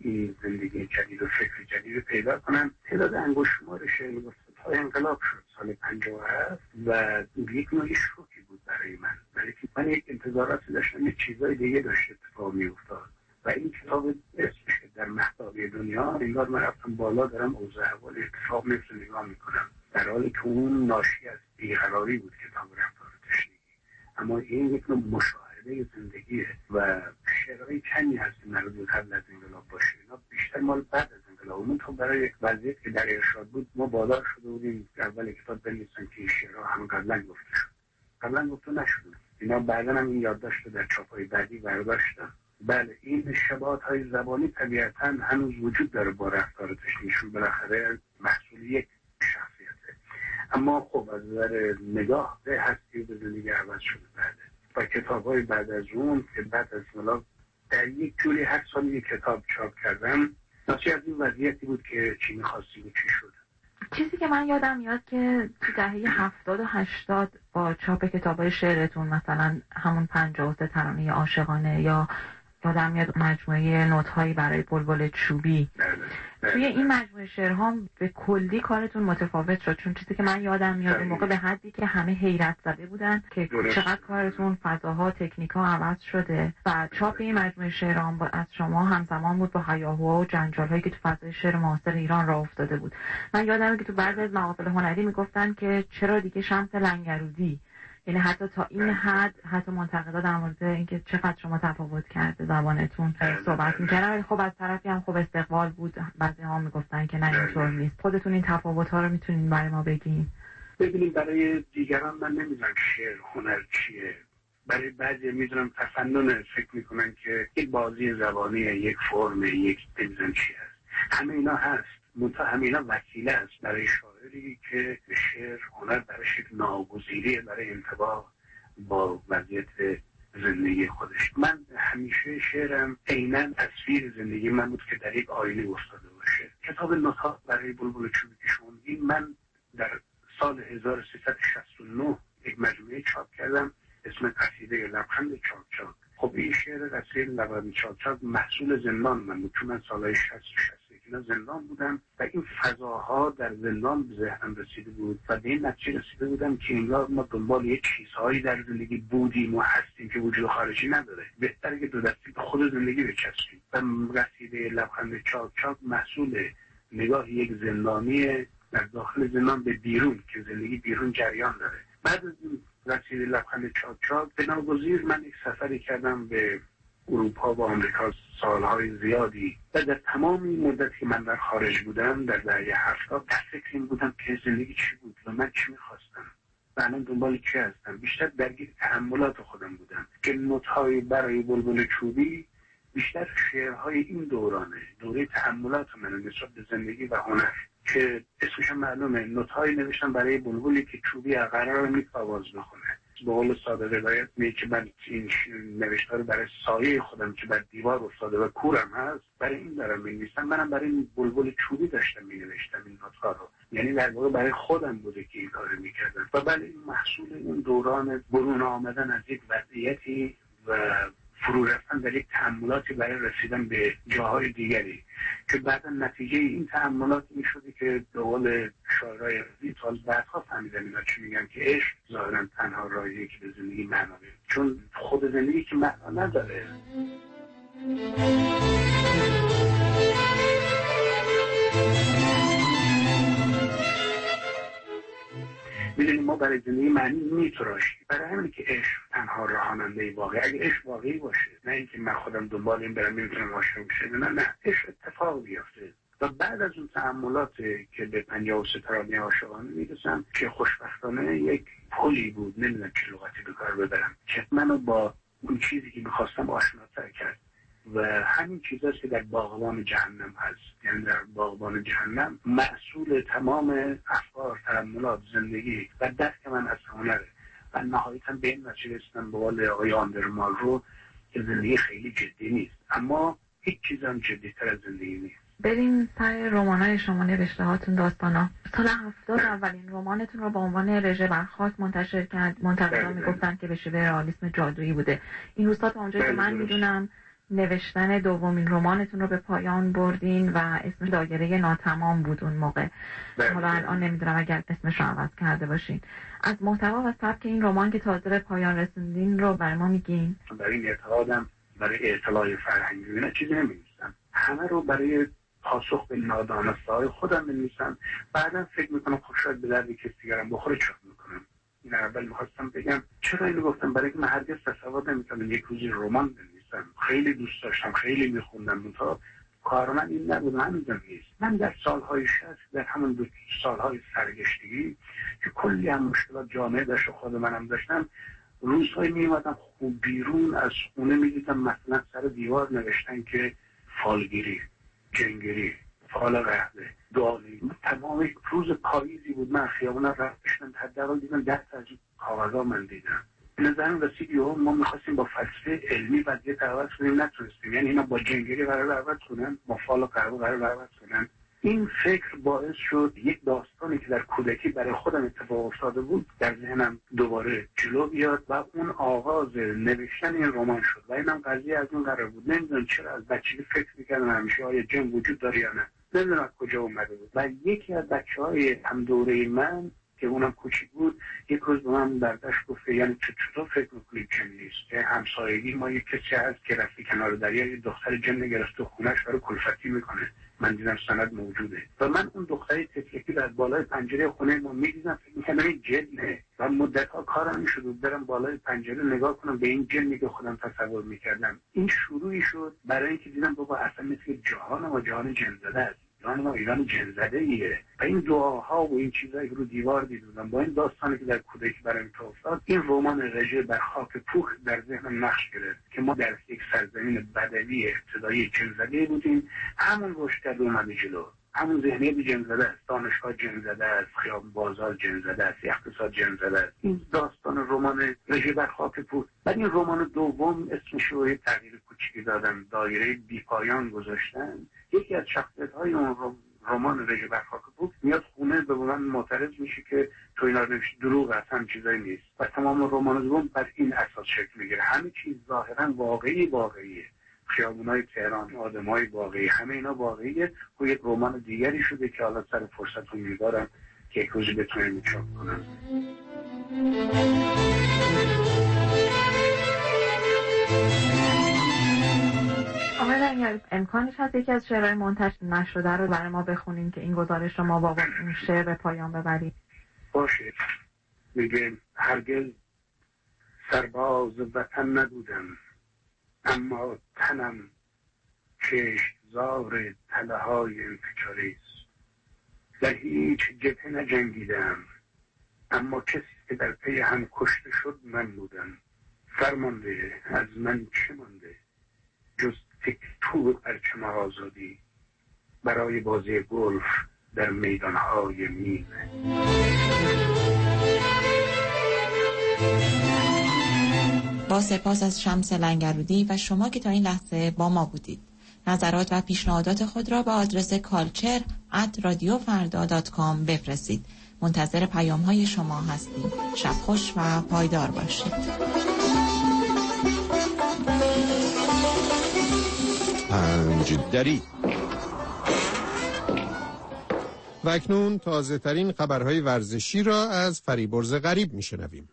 این زندگی جدید و فکر جدید پیدا کنم. تعداد انگشت‌شمار شعر گفت‌های انقلاب شد سال پنجاه و هفت و یک نوعی شوکی بود برای من، برای که من یک انتظاراتی داشتم، یک چیزای دیگه داشت اتفاق می‌افتاد و این کتاب اسمش در محتابی دنیا، انگار من رفتم بالا دارم اوضاع احوال اتفاق مثل نگاه میکنم، در حالی که اون ناشی از بیقراری بود کتاب رفتار تشنگی، اما این یک نوع مشاهده زندگیه و شعرهای کمی هست که مربوط قبل از انقلاب باشه، اینا بیشتر مال بعد از انقلاب. اون تو برای یک وضعیت که در ارشاد بود ما بالا شده بودیم اول کتاب بنویسن که این شعرها هم قبلا گفته شد، قبلا گفته نشد، اینا بعدا هم این یادداشت در چاپ‌های بعدی برداشتن. بله این شباهت های زبانی طبیعتاً هنوز وجود داره با رفتار تشنیشون، بالاخره محصول یک شخصیته، اما خب از نظر نگاه به هستی به زندگی عوض شده بعده و کتاب های بعد از اون که بعد از انقلاب در یک جوری هر سال یک کتاب چاپ کردن، ناشی از این وضعیتی بود که چی می‌خواستی و چی شد. چیزی که من یادم میاد که تو دهه هفتاد و هشتاد با چاپ کتاب‌های شعرتون، مثلا همون پنجاه و سه ترانه عاشقانه یا یادم میاد مجموعه نوت‌هایی برای بلبل چوبی، توی این مجموعه شعرها به کلی کارتون متفاوت شد، چون چیزی که من یادم میاد اون موقع به حدی که همه حیرت زده بودن که چقدر کارتون فضاها تکنیکا عوض شده و چاپ این مجموعه شعرها از شما همزمان بود با هیاهوها و جنجال‌هایی که تو فضای شعر معاصر ایران راه افتاده بود. من یادمه که تو بعضی از محافل هنری میگفتن که چرا دیگه شمس لنگرودی، یعنی حتی تا این حد حتی منتقدا در مورد اینکه چقدر شما تفاوت کرده زبانتون صحبت می‌کردن، ولی خب از طرفی هم خب استقبال بود، بعضی ها میگفتن که نه اینطور نیست. خودتون این تفاوت‌ها رو میتونین برای ما بگین؟ ببینید برای دیگران من نمیدونم شعر هنر چیه، برای بعضی میدونم تفنن، فکر میکنن که یک بازی زبانی، یک فرم، یک نمیدونم چی هست، همه اینا هست، منتها همه اینا وسیله است برای شاعری که شعر هنر برایش یک ناگزیریه برای انطباق با وضعیت زندگی خودش. من همیشه شعرم عیناً تصویر زندگی من بود که در یک آینه افتاده باشه. کتاب نوت‌ها برای بلبل چوبی که شوندین من در سال هزار و سیصد و شصت و نه یک مجموعه چاپ کردم اسم قصیده لبخند چاک چاک. خب این شعر قصیده لبخند چاک چاک محصول زندان من بود، چون من سالهای شصت و شصت اینا زندان بودم و این فضاها در زندان به ذهنم رسیده بود و به این نتیجه رسیده بودم که انگار ما دنبال یک چیزهایی در زندگی بودیم و هستیم که وجود خارجی نداره، بهتره که دو دستی به خود زندگی بچسبیم. و قصیده لبخند چاک چاک محصول نگاه یک زندانی در داخل زندان به بیرون که زندگی بیرون جریان داره. بعد از این قصیده لبخند چاک چاک به ناگزیر من یک سفری کردم به اروپا و آمریکا سالهای زیادی و در تمام این مدت که من در خارج بودم در دهه هفتاد در فکر این بودم که زندگی چی بود و من چی میخواستم و الان دنبال چی هستم. بیشتر درگیر تأملات خودم بودم که نوت‌های برای بلبل چوبی بیشتر شعرهای این دورانه، دوره تأملات من نسبت به زندگی و هنر که اسمش معلومه، نوت‌های نوشتم برای بلبلی که چوبی قرار نیست آواز بخونه. به قول ساده روایت میگه که من این نوشته رو برای سایه خودم که بر دیوار افتاده و کورم هست برای این دارم می‌نویسم. منم برای این بلبل چوبی داشتم می‌نوشتم این نوت‌ها رو، یعنی در واقع برای خودم بوده که این کارو می‌کردم و بله این محصول اون دوران برون آمدن از یک وضعیتی و فرو رفتن در یک تأملاتی برای رسیدن به جاهای دیگری که بعدا نتیجه این تأملات می شده که به قول شاعرای ایتال بعدها فهمیدم اینا چی میگن که عشق ظاهرا تنها راهیه که به زندگی معنا بده، چون خود زندگی که معنا نداره. میدونیم ما برای زندگی معنی میتراشیم، برای همینه که عشق تنها راهنمای واقعی. اگه عشق واقعی باشه، نه اینکه من خودم دنبال این برم میتونم عاشق بشم، نه نه، عشق اتفاق بیفته. و بعد از اون تأملات که به پنجاه و سه ترانه عاشقانه میرسم که خوشبختانه یک پلی بود، نمیدونم چه لغتی به کار ببرم، که منو با اون چیزی که میخواستم آشناتر کرد و همین چیزاست که در باغبان جهنم هست. یعنی در باغبان جهنم محصول تمام افکار، تأملات، زندگی و درک من از هنره و نهایتاً به این نتیجه رسیدم به قول آقای آندرمال رو که زندگی خیلی جدی نیست، اما هیچ چیز هم جدی‌تر از زندگی نیست. بریم سر رمانای شما، نوشته هاتون، داستانا. سال هفتاد اولین رمانتون رو با عنوان رژه بر خاک منتشر کرد. منتقدا میگفتن که به شیوه رئالیسم جادویی بوده. این روستا تا اونجایی که من میدونم نوشتن دومین رمانتون رو به پایان بردین و اسمش دایره ناتمام بود اون موقع. حالا الان نمیدونم اگر اسمش رو عوض کرده باشین. از محتوا و سبک این رمان که تازه به پایان رسوندین رو برای ما میگین؟ برای این اعتقادم برای اطلاع فرهنگی اینا چیزی نمی‌نویسم. همه رو برای پاسخ به نادانسته‌های خودم بنویسم. بعداً فکر می‌کنم خب شاید به درد کسی دیگرم بخوره چاپ می‌کنم. این اول می‌خواستم بگم چرا اینو گفتم، برای اینکه من هرگز تصور نمی‌کردم یک روزی رمان بنویسم. خیلی دوست داشتم، خیلی می‌خوندم، منتها کار من این نبود، همینجا نیست. من در سال‌های شصت در همون دو سال‌های سرگشتگی که کلی هم مشکلات جامعه داشت و خود منم داشتم، روزهای می‌اومدم خوب بیرون از خونه می‌دیدم مثلا سر دیوار نوشتن که فالگیری، جنگیری، فال قهوه، دالی. تمام یک روز پاییزی بود، من خیابون رفتم حداقل دیدم ده تا از کاغذها من دیدم. نظرم رسید یهو ما می‌خواستیم با فلسفه علمی وضعیت عوض کنیم، نتونستیم. یعنی اینا با جنگیری قرار عوض کنن، با فال و قهوه قرار عوض کنن. این فکر باعث شد یک داستانی که در کودکی برای خودم اتفاق افتاده بود در ذهنم دوباره جلو بیاد و اون آغاز نوشتن این رمان شد. و اینم قضیه از اون قرار بود. نمیدونم چرا از بچگی فکر می‌کردم همیشه آیا جن وجود داره یا نه. نمیدونم از کجا اومده بود. و یکی از بچه‌های هم دوره من که اونم کوچیک بود یک روز به من برداشت گفت یعنی چطور فکر می‌کنی جن نیست؟ که همسایگی ما یک کسی هست که رفتی کنار دریا یه دختر جن گرفته خونه‌اش برای کلفتی میکنه. من دیدم سند موجوده و من اون دختری تفلکی در بالای پنجره خونه ما می‌دیدم، فکر می‌کردم این جنه و مدت‌ها کارم می‌شد برم بالای پنجره نگاه کنم به این جنی که خودم تصور می‌کردم. این شروعی شد برای اینکه دیدم بابا اصلا مثل جهان ما جهان جن زده است، ایران ما ایران جن زده ایه. و این دعاها و این چیزایی که رو دیوار دیدم با این داستانی که در کودکی برام افتاد، این رمان رژه بر خاک پوک در ذهنم نقش گرفت که ما در یک سرزمین بدوی ابتدایی جن زده بودیم. همون رشد کرد اومد جلو، همون ذهنیت جن زده است، دانشگاه جن زده است، خیابان بازار جن زده است، اقتصاد جن زده است. این داستان رمان رژه بر خاک پوک. بعد این رمان دوم اسمش رو یه تغییر کوچیکی دادن، دایره بی پایان گذاشتن. یکی از شخصیت‌های اون رمان رژه بر خاک پوک میاد خونه به من معترض میشه که تو اینا نوشتی، دروغ اصلا چیزایی نیست. و تمام رمان دوم بر این اساس شکل میگیره، همه چیز ظاهرا واقعی واقعیه، خیابونای تهران، آدمای واقعی، همه اینا واقعیه. و یک رمان دیگری شده که حالا سر فرصت امیدوارم که یک روزی بتونم چاپ کنم. آقای لنگر، امکانش هست یکی از شعرهای منتشر نشده رو برای ما بخونیم که این گزارش رو ما با اون شعر به پایان ببریم؟ باشه. میگه هرگز سرباز وطن نبودم، اما تنم چشمزار تله های انفجاری است. در هیچ جبهه نجنگیدم، اما کسی که در پی هم کشته شد من بودم. فرمانده از من چه مانده جز تکتور پرچم آزادی برای بازی گلف در میدانهای میوه. با سپاس از شمس لنگرودی و شما که تا این لحظه با ما بودید. نظرات و پیشنهادات خود را به آدرس کالچر ات رادیو فردا دات کام بفرستید. منتظر پیام های شما هستیم. شب خوش و پایدار باشید. پنج دری. و اکنون تازه ترین خبرهای ورزشی را از فریبرز غریب میشنویم.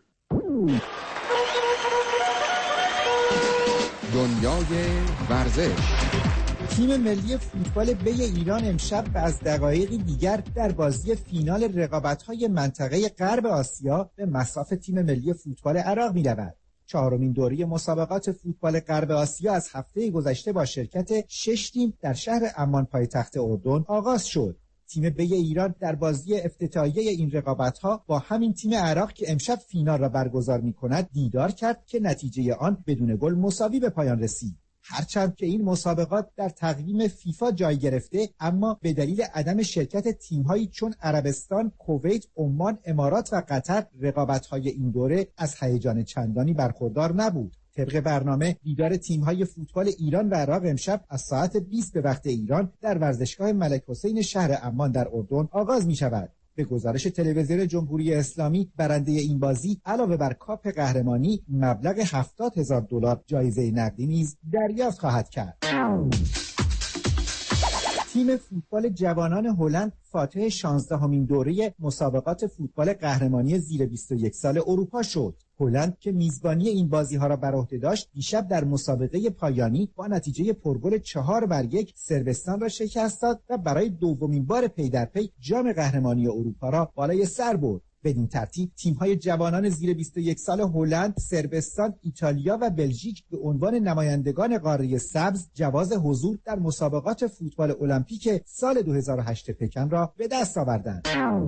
دنیای ورزش. تیم ملی فوتبال بی ایران امشب از دقایقی دیگر در بازی فینال رقابت‌های منطقه غرب آسیا به مصاف تیم ملی فوتبال عراق می‌رود. چهارمین دوره مسابقات فوتبال غرب آسیا از هفته گذشته با شرکت شش تیم در شهر عمان پایتخت اردن آغاز شد. تیم بی ایران در بازی افتتاحیه این رقابت‌ها با همین تیم عراق که امشب فینال را برگزار می‌کند دیدار کرد که نتیجه آن بدون گل مساوی به پایان رسید. هرچند که این مسابقات در تقویم فیفا جای گرفته، اما به دلیل عدم شرکت تیم‌هایی چون عربستان، کویت، عمان، امارات و قطر رقابت‌های این دوره از هیجان چندانی برخوردار نبود. طبق برنامه دیدار تیم‌های فوتبال ایران و عراق امشب از ساعت بیست به وقت ایران در ورزشگاه ملک حسین شهر عمان در اردن آغاز می‌شود. به گزارش تلویزیون جمهوری اسلامی برنده این بازی علاوه بر کاپ قهرمانی مبلغ هفتاد هزار دلار جایزه نقدی نیز دریافت خواهد کرد. تیم فوتبال جوانان هلند فاتح شانزدهمین دوره مسابقات فوتبال قهرمانی زیر بیست و یک سال اروپا شد. هلند که میزبانی این بازی‌ها را بر عهده داشت، دیشب در مسابقه پایانی با نتیجه پرگل چهار بر یک صربستان را شکست داد و برای دومین بار پی در پی جام قهرمانی اروپا را بالای سر برد. بدین ترتیب تیم‌های جوانان زیر بیست و یک سال هلند، صربستان، ایتالیا و بلژیک به عنوان نمایندگان قاره سبز جواز حضور در مسابقات فوتبال المپیک سال دو هزار و هشت پکن را به دست آوردند.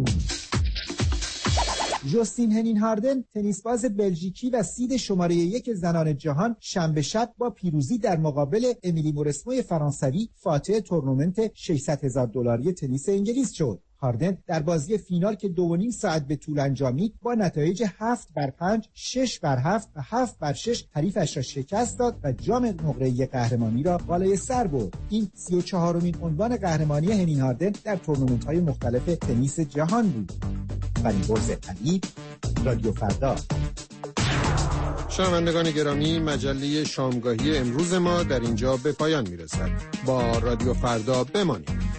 جوستین هنین هاردن، تنیسباز بلژیکی و سید شماره یک زنان جهان، شنبه شب با پیروزی در مقابل امیلی مورسمو فرانسوی فاتح تورنمنت ششصد هزار دلاری تنیس انگلیس شد. هاردن در بازی فینال که دو و نیم ساعت به طول انجامید با نتایج هفت بر پنج، شش بر هفت و هفت بر شش حریفش را شکست داد و جام نقره‌ای قهرمانی را بالای سر برد. این سی و چهارمین عنوان قهرمانی هنین هاردن در تورنمنت‌های مختلف تنیس جهان بود. فریبرز علی، رادیو فردا. شنوندگان گرامی، مجله شامگاهی امروز ما در اینجا به پایان میرسد. با رادیو فردا بمانید.